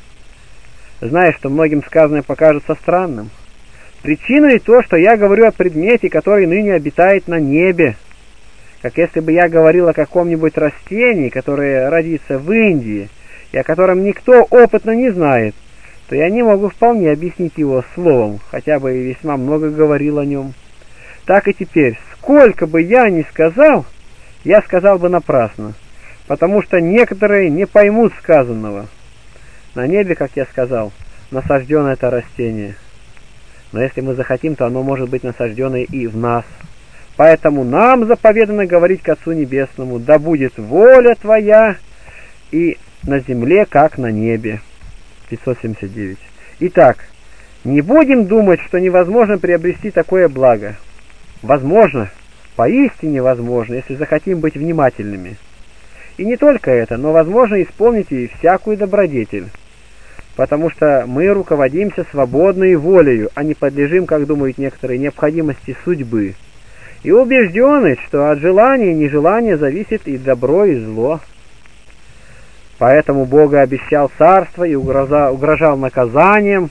Зная, что многим сказанное покажется странным, причиной то, что я говорю о предмете, который ныне обитает на небе, как если бы я говорил о каком-нибудь растении, которое родится в Индии, и о котором никто опытно не знает, то я не могу вполне объяснить его словом, хотя бы и весьма много говорил о нем. Так и теперь, сколько бы я ни сказал, я сказал бы напрасно, потому что некоторые не поймут сказанного. На небе, как я сказал, насаждено это растение. Но если мы захотим, то оно может быть насаждено и в нас. Поэтому нам заповедано говорить к Отцу Небесному: да будет воля Твоя и на земле, как на небе. пятьсот семьдесят девять. Итак, не будем думать, что невозможно приобрести такое благо. Возможно, поистине возможно, если захотим быть внимательными. И не только это, но возможно исполнить и всякую добродетель, потому что мы руководимся свободной волею, а не подлежим, как думают некоторые, необходимости судьбы, и убеждены, что от желания и нежелания зависит и добро, и зло. Поэтому Бог обещал царство и угрожал наказанием,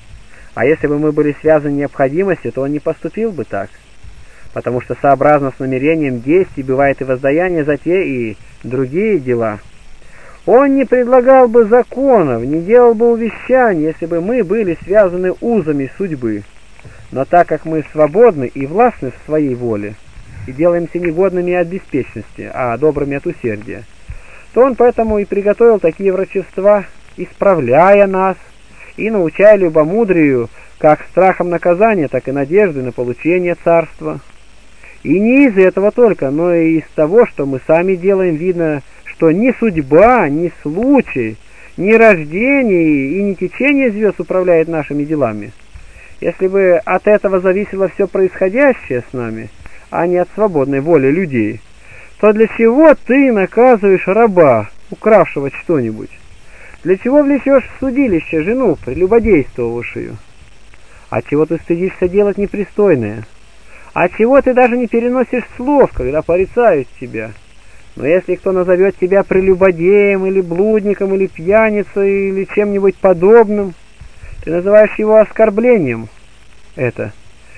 а если бы мы были связаны необходимостью, то Он не поступил бы так, потому что сообразно с намерением действий бывает и воздаяние за те и другие дела. Он не предлагал бы законов, не делал бы увещаний, если бы мы были связаны узами судьбы. Но так как мы свободны и властны в своей воле, и делаемся негодными от беспечности, а добрыми от усердия, то Он поэтому и приготовил такие врачества, исправляя нас и научая любомудрию, как страхом наказания, так и надежды на получение царства. И не из этого только, но и из того, что мы сами делаем, видно, что ни судьба, ни случай, ни рождение и ни течение звезд управляет нашими делами. Если бы от этого зависело все происходящее с нами, а не от свободной воли людей, то для чего ты наказываешь раба, укравшего что-нибудь? Для чего влечешь в судилище жену, прелюбодействовавшую? Отчего ты стыдишься делать непристойное? Отчего ты даже не переносишь слов, когда порицают тебя? Но если кто назовет тебя прелюбодеем, или блудником, или пьяницей, или чем-нибудь подобным, ты называешь его оскорблением. Это.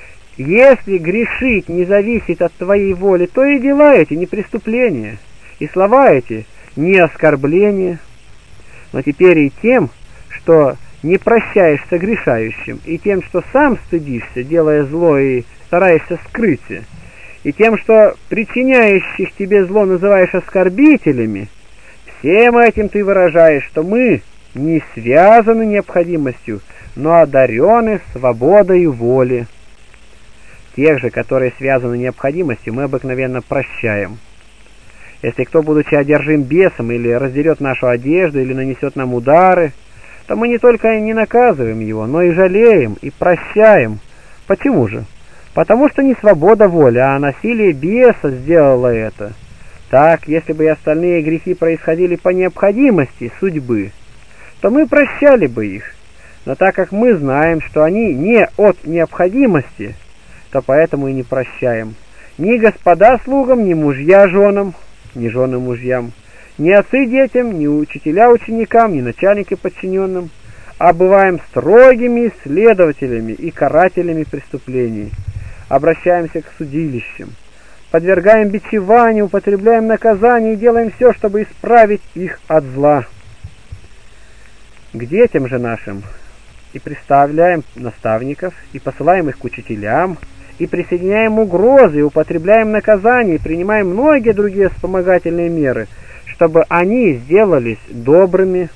Если грешить не зависит от твоей воли, то и дела эти не преступления, и слова эти не оскорбления. Но теперь и тем, что не прощаешь согрешающим, и тем, что сам стыдишься, делая зло и стараешься скрыть, и тем, что причиняющих тебе зло называешь оскорбителями, всем этим ты выражаешь, что мы не связаны необходимостью, но одарены свободой воли. Тех же, которые связаны необходимостью, мы обыкновенно прощаем. Если кто, будучи одержим бесом, или раздерет нашу одежду, или нанесет нам удары, то мы не только не наказываем его, но и жалеем, и прощаем. Почему же? Потому что не свобода воли, а насилие беса сделало это. Так, если бы и остальные грехи происходили по необходимости судьбы, то мы прощали бы их. Но так как мы знаем, что они не от необходимости, то поэтому и не прощаем. Ни господа слугам, ни мужья женам, ни жены мужьям, ни отцы детям, ни учителя ученикам, ни начальники подчиненным, а бываем строгими следователями и карателями преступлений. Обращаемся к судилищам, подвергаем бичеванию, употребляем наказание и делаем все, чтобы исправить их от зла. К детям же нашим и представляем наставников, и посылаем их к учителям, и присоединяем угрозы, и употребляем наказания, и принимаем многие другие вспомогательные меры, чтобы они сделались добрыми.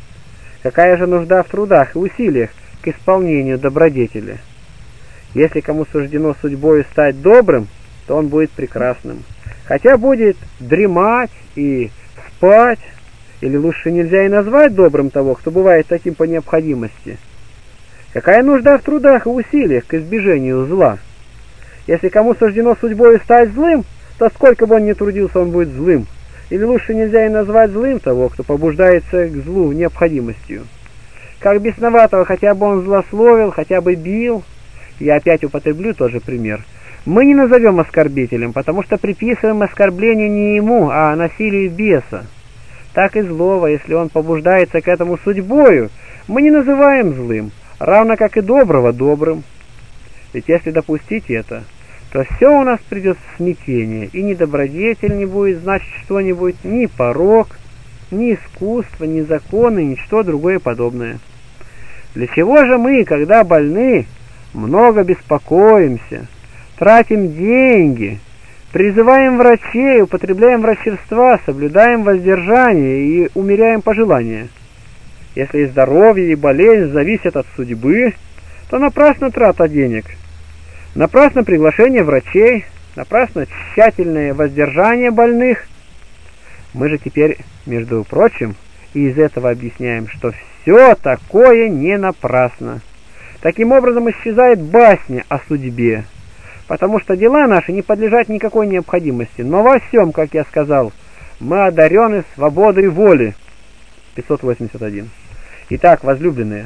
Какая же нужда в трудах и усилиях к исполнению добродетели? Если кому суждено судьбою стать добрым, то он будет прекрасным. Хотя будет дремать и спать, или лучше нельзя и назвать добрым того, кто бывает таким по необходимости. Какая нужда в трудах и усилиях к избежению зла? Если кому суждено судьбою стать злым, то сколько бы он ни трудился, он будет злым. Или лучше нельзя и назвать злым того, кто побуждается к злу необходимостью. Как бесноватого, хотя бы он злословил, хотя бы бил, я опять употреблю тот же пример, мы не назовем оскорбителем, потому что приписываем оскорбление не ему, а насилию беса. Так и злого, если он побуждается к этому судьбою, мы не называем злым, равно как и доброго добрым. Ведь если допустить это, то все у нас придет в смятение, и ни добродетель не будет значит что-нибудь, ни порок, ни искусство, ни законы, ни что другое подобное. Для чего же мы, когда больны, много беспокоимся, тратим деньги, призываем врачей, употребляем врачевства, соблюдаем воздержание и умеряем пожелания? Если и здоровье, и болезнь зависят от судьбы, то напрасно трата денег, напрасно приглашение врачей, напрасно тщательное воздержание больных. Мы же теперь, между прочим, и из этого объясняем, что все такое не напрасно. Таким образом исчезает басня о судьбе, потому что дела наши не подлежат никакой необходимости, но во всем, как я сказал, мы одарены свободой воли. пятьсот восемьдесят один. Итак, возлюбленные,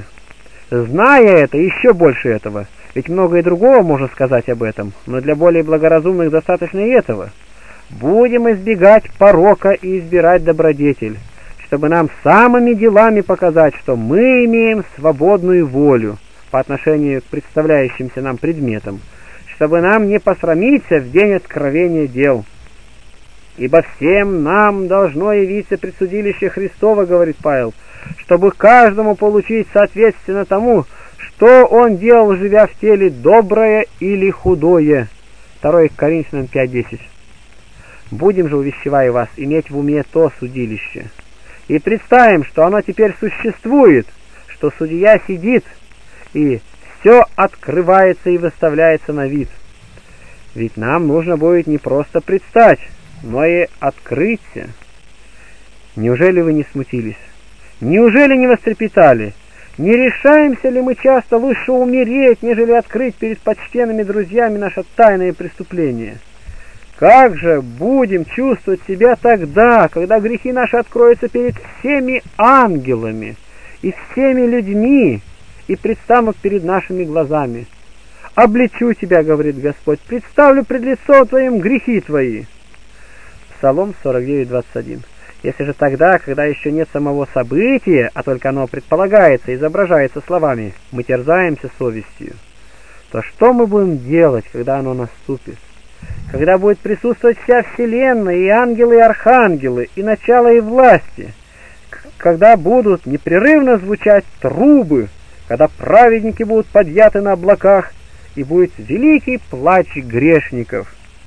зная это, еще больше этого, ведь многое другого можно сказать об этом, но для более благоразумных достаточно и этого, будем избегать порока и избирать добродетель, чтобы нам самыми делами показать, что мы имеем свободную волю по отношению к представляющимся нам предметам, чтобы нам не посрамиться в день откровения дел. Ибо всем нам должно явиться предсудилище Христово, говорит Павел, чтобы каждому получить соответственно тому, что он делал, живя в теле, доброе или худое. второе Коринфянам пять десять. Будем же, увещевая вас, иметь в уме то судилище. И представим, что оно теперь существует, что судья сидит, и все открывается и выставляется на вид. Ведь нам нужно будет не просто предстать, но и открыться. Неужели вы не смутились? Неужели не вострепетали? Не решаемся ли мы часто лучше умереть, нежели открыть перед почтенными друзьями наше тайное преступление? Как же будем чувствовать себя тогда, когда грехи наши откроются перед всеми ангелами и всеми людьми и предстанут перед нашими глазами? «Обличу тебя, — говорит Господь, — представлю пред лицом твоим грехи твои». Псалом сорок девять двадцать один. Если же тогда, когда еще нет самого события, а только оно предполагается, изображается словами, мы терзаемся совестью, то что мы будем делать, когда оно наступит? Когда будет присутствовать вся вселенная, и ангелы, и архангелы, и начало, и власти, когда будут непрерывно звучать трубы, когда праведники будут подъяты на облаках, и будет великий плач грешников.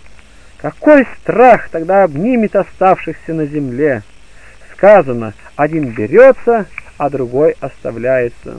Какой страх тогда обнимет оставшихся на земле! Сказано, один берется, а другой оставляется.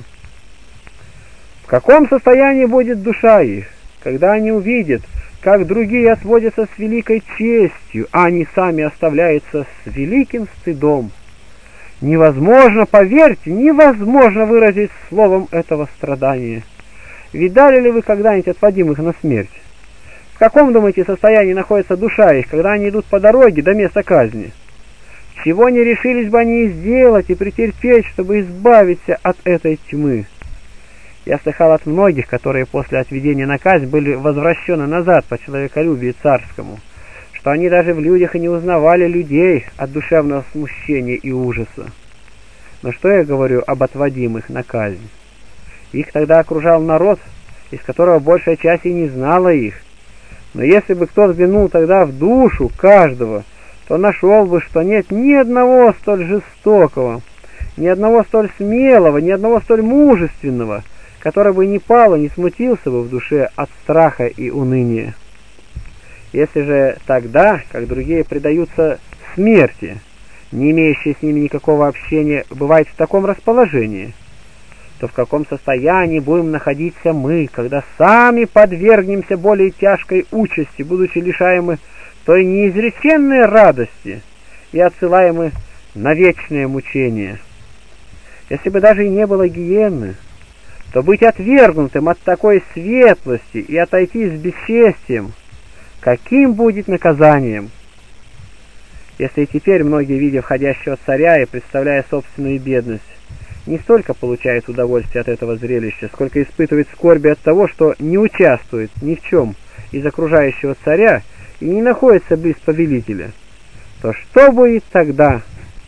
В каком состоянии будет душа их, когда они увидят, как другие отводятся с великой честью, а они сами оставляются с великим стыдом? Невозможно, поверьте, невозможно выразить словом этого страдания. Видали ли вы когда-нибудь отводимых на смерть? В каком, думаете, состоянии находится душа их, когда они идут по дороге до места казни? Чего не решились бы они сделать и претерпеть, чтобы избавиться от этой тьмы? Я слыхал от многих, которые после отведения на казнь были возвращены назад по человеколюбию царскому, что они даже в людях и не узнавали людей от душевного смущения и ужаса. Но что я говорю об отводимых на казнь? Их тогда окружал народ, из которого большая часть и не знала их. Но если бы кто взглянул тогда в душу каждого, то нашел бы, что нет ни одного столь жестокого, ни одного столь смелого, ни одного столь мужественного, который бы не пал и не смутился бы в душе от страха и уныния. Если же тогда, как другие предаются смерти, не имеющие с ними никакого общения, бывает в таком расположении, то в каком состоянии будем находиться мы, когда сами подвергнемся более тяжкой участи, будучи лишаемы той неизреченной радости и отсылаемы на вечное мучение? Если бы даже и не было гиенны, то быть отвергнутым от такой светлости и отойти с бесчестием, каким будет наказанием? Если и теперь многие, видя входящего царя и представляя собственную бедность, не столько получают удовольствие от этого зрелища, сколько испытывают скорби от того, что не участвует ни в чем из окружающего царя и не находится близ повелителя, то что будет тогда?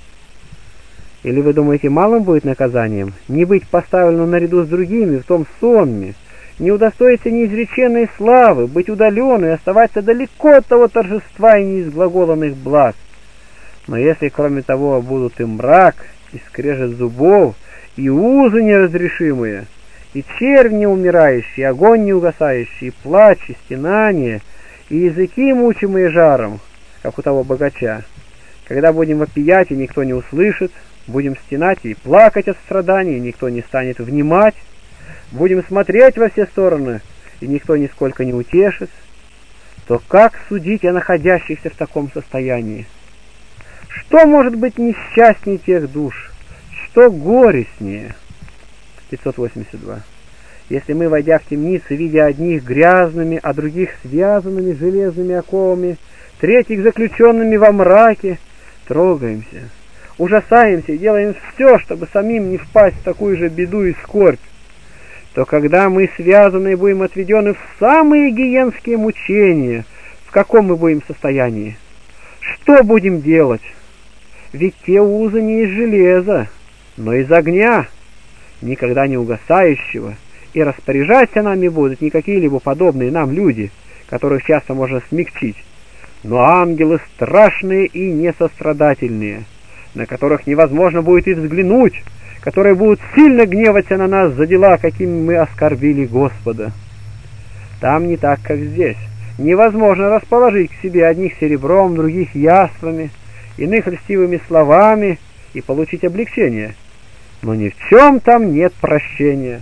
Или вы думаете, малым будет наказанием не быть поставленным наряду с другими в том сонме, не удостоиться неизреченной славы, быть удаленным и оставаться далеко от того торжества и неизглаголанных благ? Но если, кроме того, будут и мрак, и скрежет зубов, и узы неразрешимые, и червь неумирающий, и огонь неугасающий, и плач, и стенание, и языки, мучимые жаром, как у того богача, когда будем вопиять, и никто не услышит, будем стенать и плакать от страданий, и никто не станет внимать, будем смотреть во все стороны, и никто нисколько не утешит, то как судить о находящихся в таком состоянии? Что может быть несчастнее тех душ? Что горестнее? пятьсот восемьдесят два. Если мы, войдя в темницу, видя одних грязными, а других связанными железными оковами, третьих заключенными во мраке, трогаемся, ужасаемся и делаем все, чтобы самим не впасть в такую же беду и скорбь, то когда мы связанные будем отведены в самые гиенские мучения, в каком мы будем состоянии? Что будем делать? Ведь те узы не из железа, но из огня, никогда не угасающего, и распоряжаться нами будут не какие-либо подобные нам люди, которых часто можно смягчить, но ангелы страшные и несострадательные, на которых невозможно будет и взглянуть, которые будут сильно гневаться на нас за дела, какими мы оскорбили Господа. Там не так, как здесь. Невозможно расположить к себе одних серебром, других яствами, иных льстивыми словами и получить облегчение. Но ни в чем там нет прощения.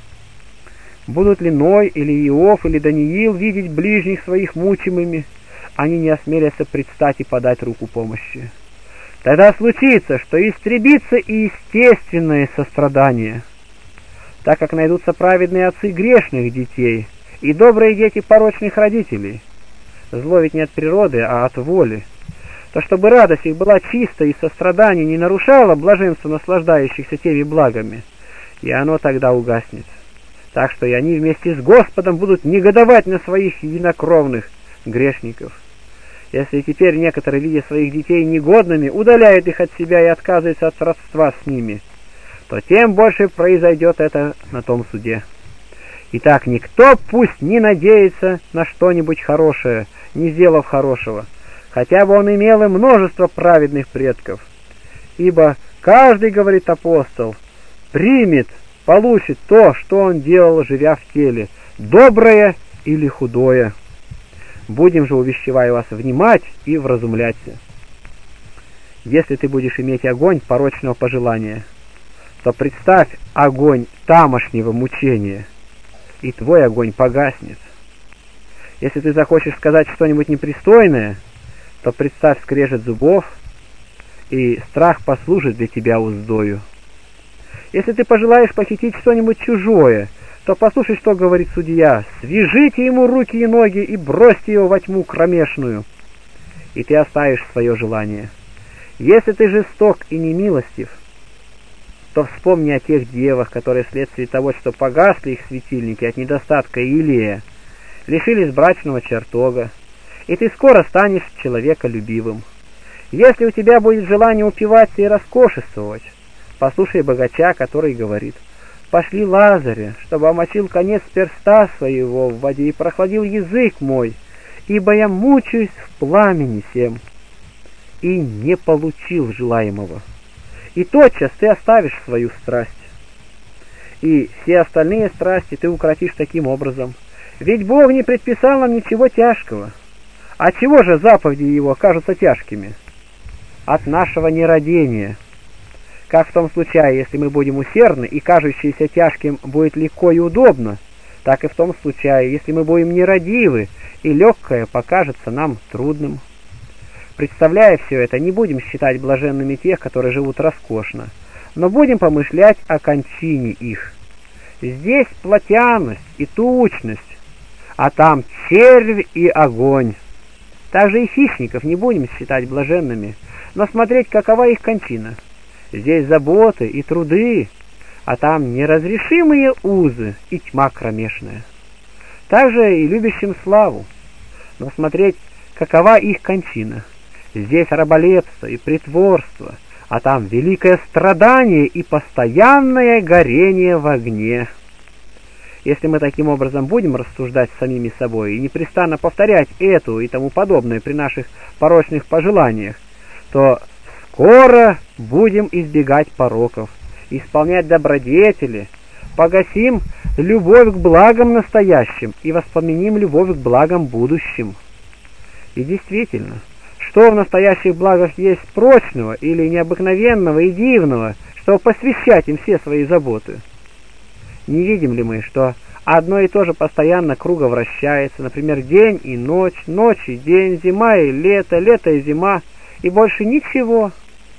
Будут ли Ной, или Иов, или Даниил видеть ближних своих мучимыми, они не осмелятся предстать и подать руку помощи. Тогда случится, что истребится и естественное сострадание, так как найдутся праведные отцы грешных детей и добрые дети порочных родителей. Зло ведь не от природы, а от воли. То, чтобы радость их была чистой и сострадание не нарушало блаженство наслаждающихся теми благами, и оно тогда угаснет. Так что и они вместе с Господом будут негодовать на своих единокровных грешников. Если теперь некоторые, видя своих детей негодными, удаляют их от себя и отказываются от родства с ними, то тем больше произойдет это на том суде. Итак, никто пусть не надеется на что-нибудь хорошее, не сделав хорошего, хотя бы он имел и множество праведных предков. Ибо каждый, говорит апостол, примет, получит то, что он делал, живя в теле, доброе или худое. Будем же, увещеваю вас, внимать и вразумляться. Если ты будешь иметь огонь порочного пожелания, то представь огонь тамошнего мучения, и твой огонь погаснет. Если ты захочешь сказать что-нибудь непристойное, то представь скрежет зубов, и страх послужит для тебя уздою. Если ты пожелаешь похитить что-нибудь чужое, то послушай, что говорит судья: свяжите ему руки и ноги и бросьте его во тьму кромешную, и ты оставишь свое желание. Если ты жесток и немилостив, то вспомни о тех девах, которые вследствие того, что погасли их светильники от недостатка илея, лишились брачного чертога, и ты скоро станешь человеколюбивым. Если у тебя будет желание упиваться и роскошествовать, послушай богача, который говорит: пошли Лазаря, чтобы омочил конец перста своего в воде и прохладил язык мой, ибо я мучаюсь в пламени сем. И не получил желаемого. И тотчас ты оставишь свою страсть. и все остальные страсти ты укротишь таким образом. Ведь Бог не предписал нам ничего тяжкого. А чего же заповеди Его кажутся тяжкими? От нашего нерадения. Как в том случае, если мы будем усердны, и кажущееся тяжким будет легко и удобно, так и в том случае, если мы будем нерадивы, и легкое покажется нам трудным. Представляя все это, не будем считать блаженными тех, которые живут роскошно, но будем помышлять о кончине их. Здесь плотяность и тучность, а там червь и огонь. Также и хищников не будем считать блаженными, но смотреть, какова их кончина. Здесь заботы и труды, а там неразрешимые узы и тьма кромешная. Также и любящим славу, но смотреть, какова их кончина. Здесь раболепство и притворство, а там великое страдание и постоянное горение в огне. Если мы таким образом будем рассуждать с самими собой и непрестанно повторять эту и тому подобное при наших порочных пожеланиях, то скоро будем избегать пороков, исполнять добродетели, погасим любовь к благам настоящим и воспламеним любовь к благам будущим. И действительно, что в настоящих благах есть прочного или необыкновенного и дивного, чтобы посвящать им все свои заботы? Не видим ли мы, что одно и то же постоянно круговращается, например, день и ночь, ночь и день, зима и лето, лето и зима, и больше ничего?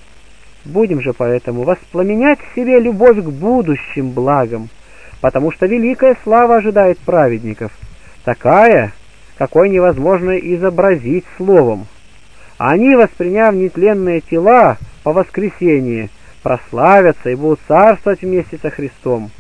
Будем же поэтому воспламенять в себе любовь к будущим благам, потому что великая слава ожидает праведников, такая, какой невозможно изобразить словом. Они, восприняв нетленные тела по воскресении, прославятся и будут царствовать вместе со Христом.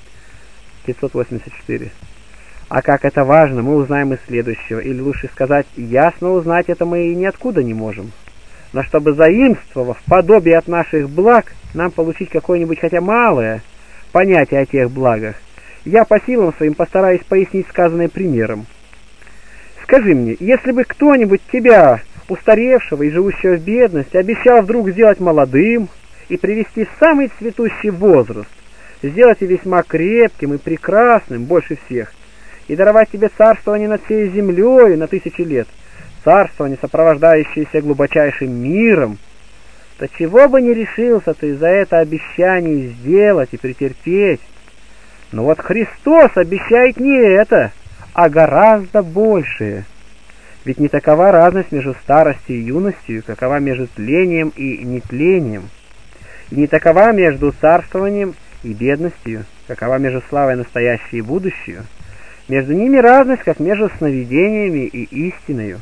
пятьсот восемьдесят четыре. А как это важно, мы узнаем из следующего, или лучше сказать, ясно узнать это мы и ниоткуда не можем. Но чтобы, заимствовав подобие от наших благ, нам получить какое-нибудь хотя малое понятие о тех благах, я по силам своим постараюсь пояснить сказанное примером. Скажи мне, если бы кто-нибудь тебя, устаревшего и живущего в бедности, обещал вдруг сделать молодым и привести в самый цветущий возраст, сделать и весьма крепким и прекрасным больше всех, и даровать тебе царствование над всей землей на тысячи лет, царствование, сопровождающееся глубочайшим миром, то чего бы не решился ты за это обещание сделать и претерпеть? Но вот Христос обещает не это, а гораздо большее. Ведь не такова разность между старостью и юностью, какова между тлением и нетлением. И не такова между царствованием и бедностью, какова между славой настоящей и будущей. Между ними разность, как между сновидениями и истиною.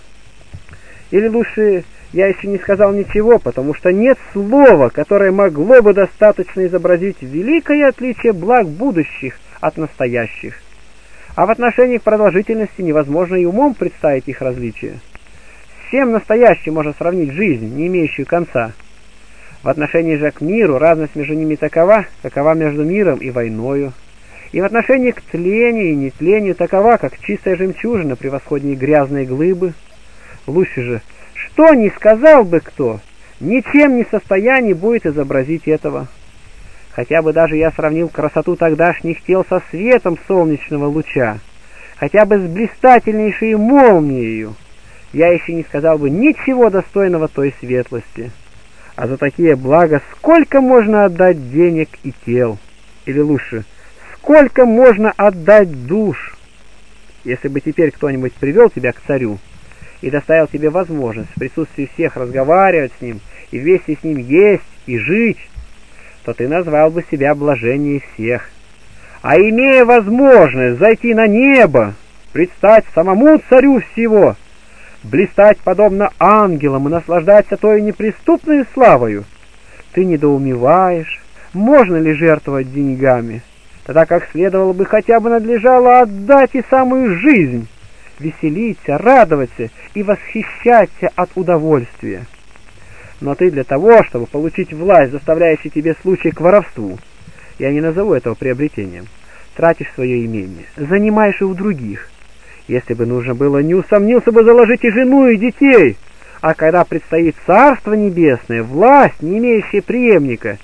Или лучше, я еще не сказал ничего, потому что нет слова, которое могло бы достаточно изобразить великое отличие благ будущих от настоящих. А в отношении к продолжительности невозможно и умом представить их различия. С чем настоящим можно сравнить жизнь, не имеющую конца? В отношении же к миру разность между ними такова, какова между миром и войною. И в отношении к тлению и нетлению такова, как чистая жемчужина при восходе грязной глыбы. Лучше же, что ни сказал бы кто, ничем не в состоянии будет изобразить этого. Хотя бы даже я сравнил красоту тогдашних тел со светом солнечного луча, хотя бы с блистательнейшей молнией, я еще не сказал бы ничего достойного той светлости. А за такие блага сколько можно отдать денег и тел? Или лучше, сколько можно отдать душ? Если бы теперь кто-нибудь привел тебя к царю и доставил тебе возможность в присутствии всех разговаривать с ним и вместе с ним есть и жить, то ты назвал бы себя блаженнее всех. А имея возможность зайти на небо, предстать самому царю всего, блистать подобно ангелам и наслаждаться той неприступной славою, ты недоумеваешь, можно ли жертвовать деньгами, тогда как следовало бы хотя бы надлежало отдать и самую жизнь, веселиться, радоваться и восхищаться от удовольствия. Но ты для того, чтобы получить власть, заставляющую тебе случай к воровству, я не назову этого приобретением, тратишь свое имение, занимаешь и у других. Если бы нужно было, не усомнился бы заложить и жену, и детей. А когда предстоит Царство Небесное, власть, не имеющая преемника,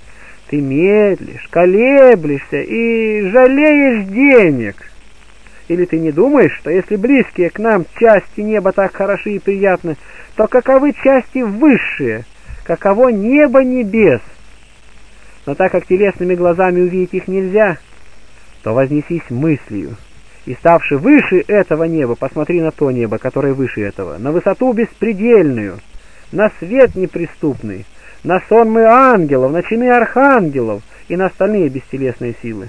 Ты медлишь, колеблешься и жалеешь денег. Или ты не думаешь, что если близкие к нам части неба так хороши и приятны, то каковы части высшие, каково небо небес? Но так как телесными глазами увидеть их нельзя, то вознесись мыслью, и, ставши выше этого неба, посмотри на то небо, которое выше этого, на высоту беспредельную, на свет неприступный, на сонмы ангелов, на чины архангелов и на остальные бестелесные силы.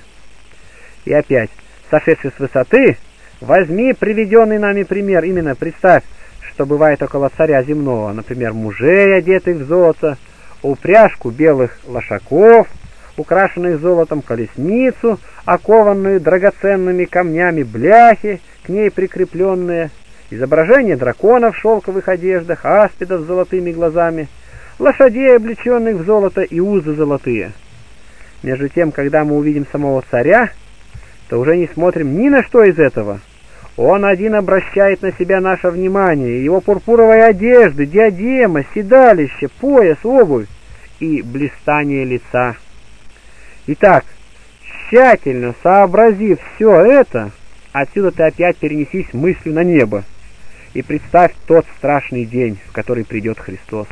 И опять, сошедший с высоты, возьми приведенный нами пример, именно представь, что бывает около царя земного, например, мужей, одетых в золото, упряжку белых лошаков, украшенных золотом колесницу, окованную драгоценными камнями бляхи, к ней прикрепленные, изображение драконов в шелковых одеждах, аспидов с золотыми глазами, лошадей, облеченных в золото, и узы золотые. Между тем, когда мы увидим самого царя, то уже не смотрим ни на что из этого. Он один обращает на себя наше внимание, его пурпуровая одежда, диадема, седалище, пояс, обувь и блистание лица. Итак, тщательно сообразив все это, отсюда ты опять перенесись мыслью на небо и представь тот страшный день, в который придет Христос.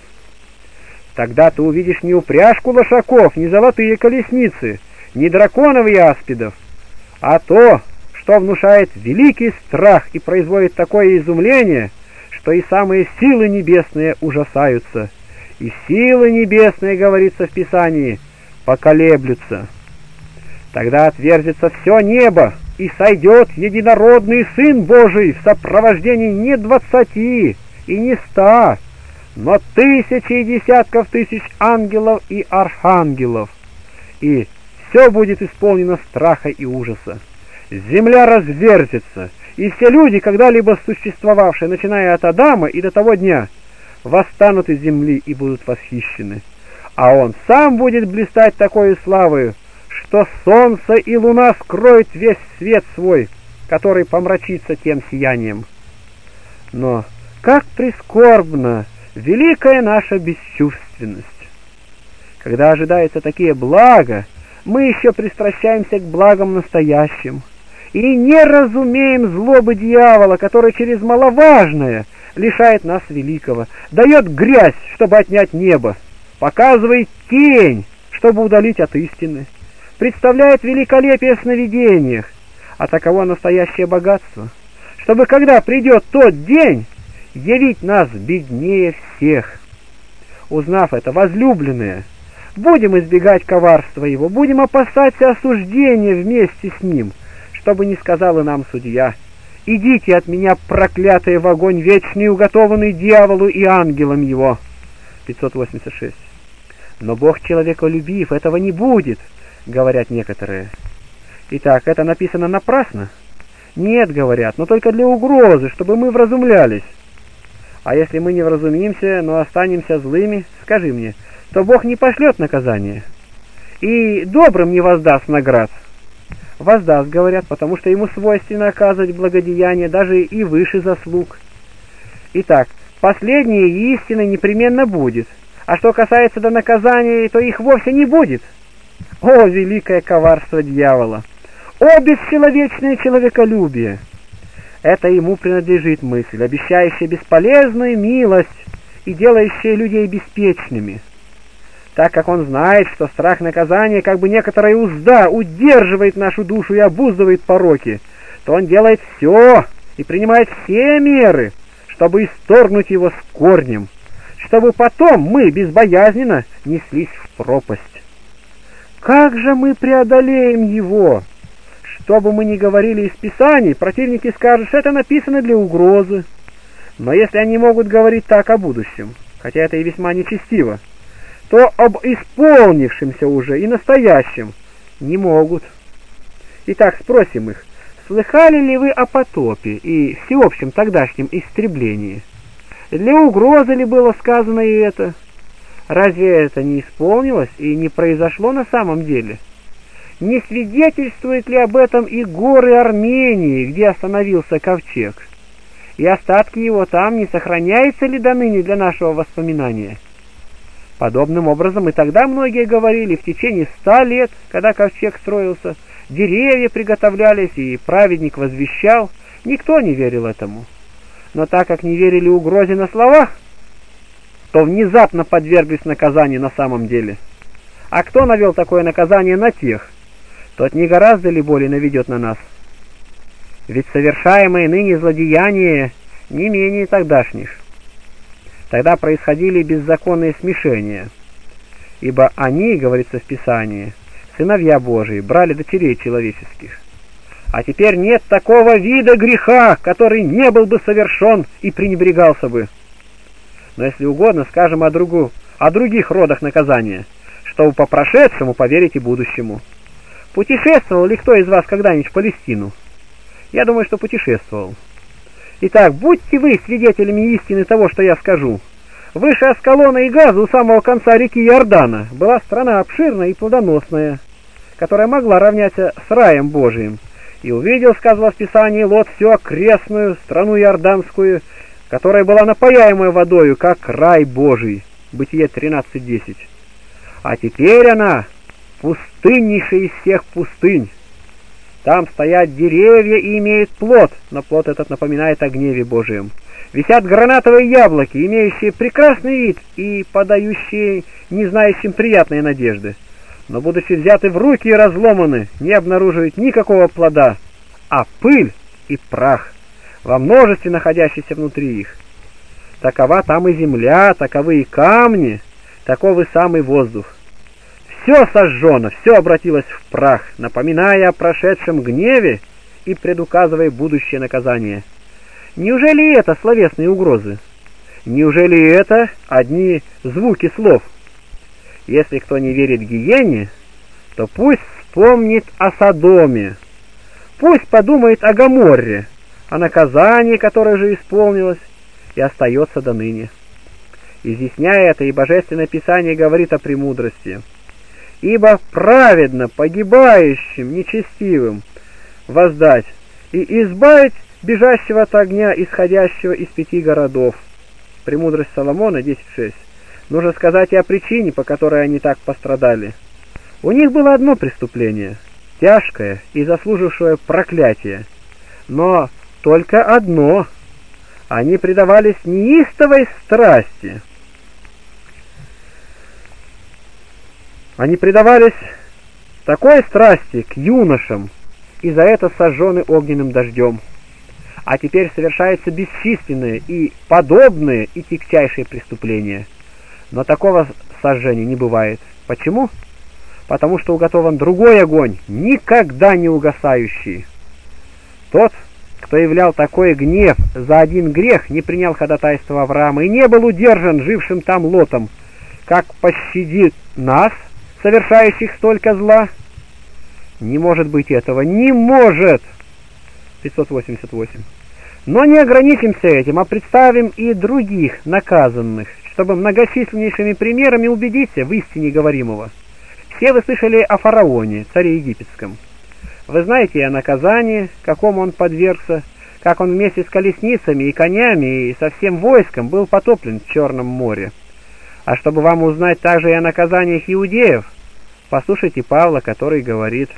Тогда ты увидишь не упряжку лошаков, не золотые колесницы, не драконов и аспидов, а то, что внушает великий страх и производит такое изумление, что и самые силы небесные ужасаются. И силы небесные, говорится в Писании, поколеблются. Тогда отверзится все небо, и сойдет единородный Сын Божий в сопровождении не двадцати и не ста, но тысячи и десятков тысяч ангелов и архангелов. И все будет исполнено страха и ужаса. Земля разверзется, и все люди, когда-либо существовавшие, начиная от Адама и до того дня, восстанут из земли и будут восхищены. А он сам будет блистать такой славою, что солнце и луна скроют весь свет свой, который помрачится тем сиянием. Но как прискорбна великая наша бесчувственность! Когда ожидаются такие блага, мы еще пристращаемся к благам настоящим и не разумеем злобы дьявола, который через маловажное лишает нас великого, дает грязь, чтобы отнять небо, показывает тень, чтобы удалить от истины, представляет великолепие в сновидениях, а таково настоящее богатство, чтобы, когда придет тот день, явить нас беднее всех. Узнав это, возлюбленные, будем избегать коварства его, будем опасаться осуждения вместе с ним, чтобы не сказал и нам судья: «Идите от меня, проклятые, в огонь вечный, уготованный дьяволу и ангелам его». пятьсот восемьдесят шесть. Но Бог человеколюбив, этого не будет, говорят некоторые. Итак, это написано напрасно? Нет, говорят, но только для угрозы, чтобы мы вразумлялись. А если мы не вразумимся, но останемся злыми, скажи мне, то Бог не пошлет наказание и добрым не воздаст наград. Воздаст, говорят, потому что ему свойственно оказывать благодеяние даже и выше заслуг. Итак, последнее истины непременно будет, а что касается до наказания, то их вовсе не будет. О, великое коварство дьявола! О, бесчеловечное человеколюбие! Это ему принадлежит мысль, обещающая бесполезную милость и делающая людей беспечными. Так как он знает, что страх наказания, как бы некоторая узда, удерживает нашу душу и обуздывает пороки, то он делает все и принимает все меры, чтобы исторгнуть его с корнем, чтобы потом мы безбоязненно неслись в пропасть. Как же мы преодолеем его? Что бы мы ни говорили из Писаний, противники скажут, что это написано для угрозы. Но если они могут говорить так о будущем, хотя это и весьма нечестиво, то об исполнившемся уже и настоящем не могут. Итак, спросим их, слыхали ли вы о потопе и всеобщем тогдашнем истреблении? Для угрозы ли было сказано и это? Разве это не исполнилось и не произошло на самом деле? Не свидетельствует ли об этом и горы Армении, где остановился ковчег? И остатки его там не сохраняются ли до ныне для нашего воспоминания? Подобным образом и тогда многие говорили, в течение ста лет, когда ковчег строился, деревья приготовлялись и праведник возвещал, никто не верил этому. Но так как не верили угрозе на словах, то внезапно подверглись наказанию на самом деле. А кто навел такое наказание на тех, тот не гораздо ли более наведет на нас? Ведь совершаемые ныне злодеяния не менее тогдашних. Тогда происходили беззаконные смешения, ибо они, говорится в Писании, сыновья Божии, брали дочерей человеческих. А теперь нет такого вида греха, который не был бы совершен и пренебрегался бы. Но если угодно, скажем о, другу, о других родах наказания, чтобы по прошедшему поверить и будущему. Путешествовал ли кто из вас когда-нибудь в Палестину? Я думаю, что путешествовал. Итак, будьте вы свидетелями истины того, что я скажу. Выше Аскалона и Газа, у самого конца реки Иордана, была страна обширная и плодоносная, которая могла равняться с раем Божиим. И увидел, сказано в Писании, Лот всю окрестную страну Иорданскую, которая была напояемая водою, как рай Божий. Бытие тринадцать десять. А теперь она пустыннейшая из всех пустынь. Там стоят деревья и имеют плод, но плод этот напоминает о гневе Божием. Висят гранатовые яблоки, имеющие прекрасный вид и подающие не знающим приятные надежды. Но, будучи взяты в руки и разломаны, не обнаруживают никакого плода, а пыль и прах, во множестве находящиеся внутри их. Такова там и земля, таковы и камни, таков и самый воздух. Все сожжено, все обратилось в прах, напоминая о прошедшем гневе и предуказывая будущее наказание. Неужели это словесные угрозы? Неужели это одни звуки слов? Если кто не верит гиене, то пусть вспомнит о Содоме, пусть подумает о Гоморре, о наказании, которое же исполнилось и остается до ныне. Изъясняя это, и Божественное Писание говорит о премудрости. Ибо праведно погибающим, нечестивым воздать и избавить бежащего от огня, исходящего из пяти городов. Премудрость Соломона десять шесть. Нужно сказать и о причине, по которой они так пострадали. У них было одно преступление, тяжкое и заслужившее проклятия, но только одно. Они предавались неистовой страсти. Они предавались такой страсти к юношам, и за это сожжены огненным дождем. А теперь совершаются бесчисленные и подобные и тягчайшие преступления. Но такого сожжения не бывает. Почему? Потому что уготован другой огонь, никогда не угасающий. Тот, кто являл такой гнев за один грех, не принял ходатайства Авраама и не был удержан жившим там Лотом, как пощадит нас, совершающих столько зла? Не может быть этого, не может! пятьсот восемьдесят восемь. Но не ограничимся этим, а представим и других наказанных, чтобы многочисленнейшими примерами убедиться в истине говоримого. Все вы слышали о фараоне, царе египетском. Вы знаете о наказании, какому он подвергся, как он вместе с колесницами и конями и со всем войском был потоплен в Черном море. А чтобы вам узнать также и о наказаниях иудеев, послушайте Павла, который говорит: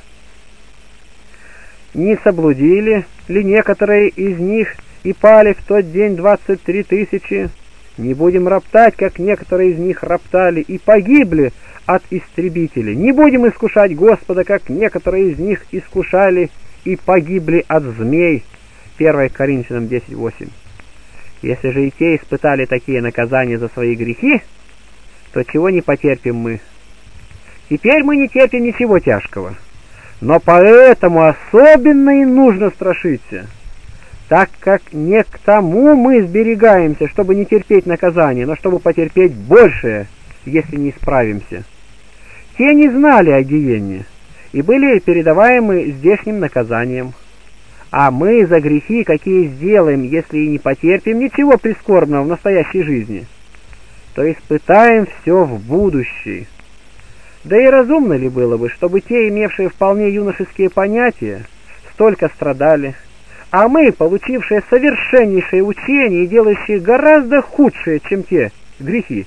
«Не соблудили ли некоторые из них и пали в тот день двадцать три тысячи? Не будем роптать, как некоторые из них роптали и погибли от истребителей. Не будем искушать Господа, как некоторые из них искушали и погибли от змей». первое Коринфянам десять восемь. Если же и те испытали такие наказания за свои грехи, то чего не потерпим мы? Теперь мы не терпим ничего тяжкого. Но поэтому особенно и нужно страшиться, так как не к тому мы сберегаемся, чтобы не терпеть наказание, но чтобы потерпеть большее, если не исправимся. Те не знали о гиене и были передаваемы здешним наказанием. А мы за грехи, какие сделаем, если и не потерпим ничего прискорбного в настоящей жизни, то испытаем все в будущей. Да и разумно ли было бы, чтобы те, имевшие вполне юношеские понятия, столько страдали, а мы, получившие совершеннейшее учение и делающие гораздо худшие, чем те, грехи,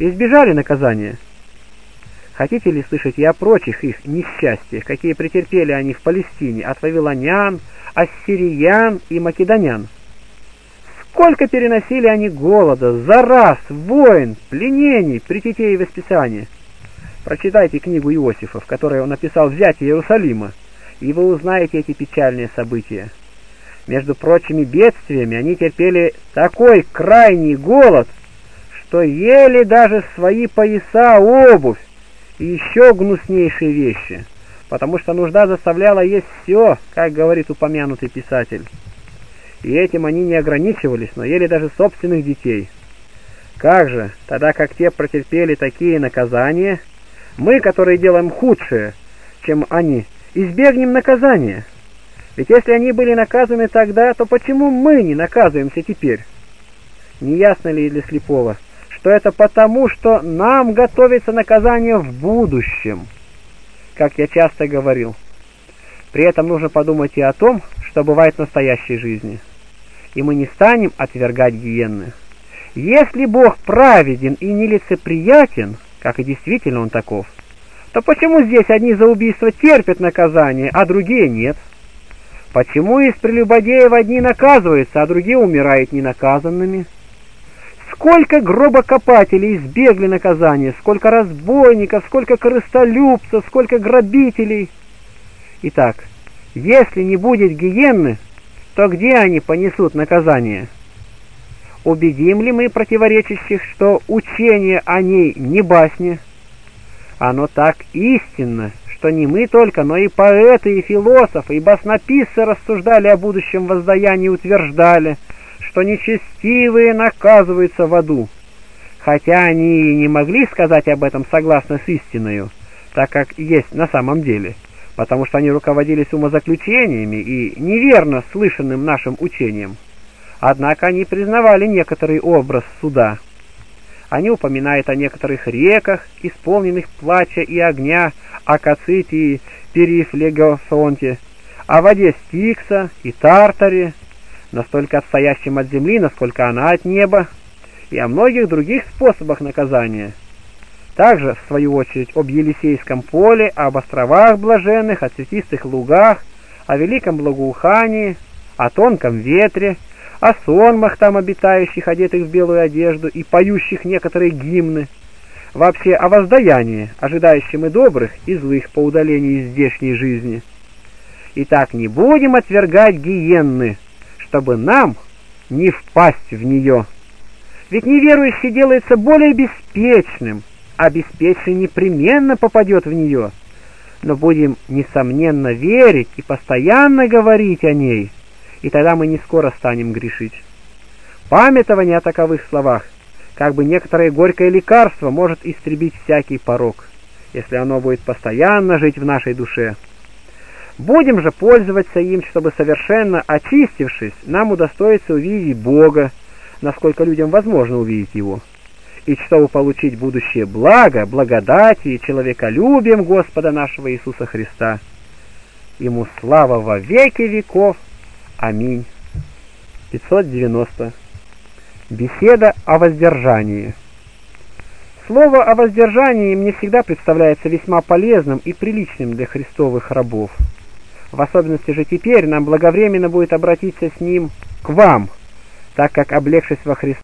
избежали наказания. Хотите ли слышать и о прочих их несчастьях, какие претерпели они в Палестине от вавилонян, ассириян и македонян? Сколько переносили они голода, зараз, войн, пленений, притетей и восписания? Прочитайте книгу Иосифа, в которой он написал «Взятие Иерусалима», и вы узнаете эти печальные события. Между прочими бедствиями они терпели такой крайний голод, что ели даже свои пояса, обувь и еще гнуснейшие вещи, потому что нужда заставляла есть все, как говорит упомянутый писатель. И этим они не ограничивались, но ели даже собственных детей. Как же, тогда как те претерпели такие наказания, мы, которые делаем худшее, чем они, избегнем наказания? Ведь если они были наказаны тогда, то почему мы не наказываемся теперь? Не ясно ли для слепого, что это потому, что нам готовится наказание в будущем, как я часто говорил. При этом нужно подумать и о том, что бывает в настоящей жизни. И мы не станем отвергать гиенны. Если Бог праведен и нелицеприятен, как и действительно Он таков, то почему здесь одни за убийство терпят наказание, а другие нет? Почему из прелюбодеев одни наказываются, а другие умирают ненаказанными? Сколько гробокопателей избегли наказания, сколько разбойников, сколько корыстолюбцев, сколько грабителей. Итак, если не будет гиенны, то где они понесут наказание? Убедим ли мы противоречащих, что учение о ней не басня? Оно так истинно, что не мы только, но и поэты, и философы, и баснописцы рассуждали о будущем воздаянии и утверждали, что нечестивые наказываются в аду, хотя они и не могли сказать об этом согласно с истиною, так как есть на самом деле, потому что они руководились умозаключениями и неверно слышанным нашим учением. Однако они признавали некоторый образ суда. Они упоминают о некоторых реках, исполненных плача и огня, о Каците и Перифлегофонте, о воде Стикса и Тартаре, настолько отстоящем от земли, насколько она от неба, и о многих других способах наказания. Также, в свою очередь, об Елисейском поле, об островах блаженных, о цветистых лугах, о великом благоухании, о тонком ветре, о сонмах там обитающих, одетых в белую одежду и поющих некоторые гимны, вообще о воздаянии, ожидающем и добрых, и злых по удалении из здешней жизни. Итак, не будем отвергать гиенны, чтобы нам не впасть в нее. Ведь неверующий делается более беспечным, а беспечный непременно попадет в нее. Но будем, несомненно, верить и постоянно говорить о ней, и тогда мы не скоро станем грешить. Памятование о таковых словах, как бы некоторое горькое лекарство, может истребить всякий порок, если оно будет постоянно жить в нашей душе. Будем же пользоваться им, чтобы, совершенно очистившись, нам удостоится увидеть Бога, насколько людям возможно увидеть Его, и чтобы получить будущее благо, благодати и человеколюбием Господа нашего Иисуса Христа. Ему слава во веки веков. Аминь. пятьсот девяносто. Беседа о воздержании. Слово о воздержании мне всегда представляется весьма полезным и приличным для христовых рабов. В особенности же теперь нам благовременно будет обратиться с ним к вам, так как, облегшись во Христа,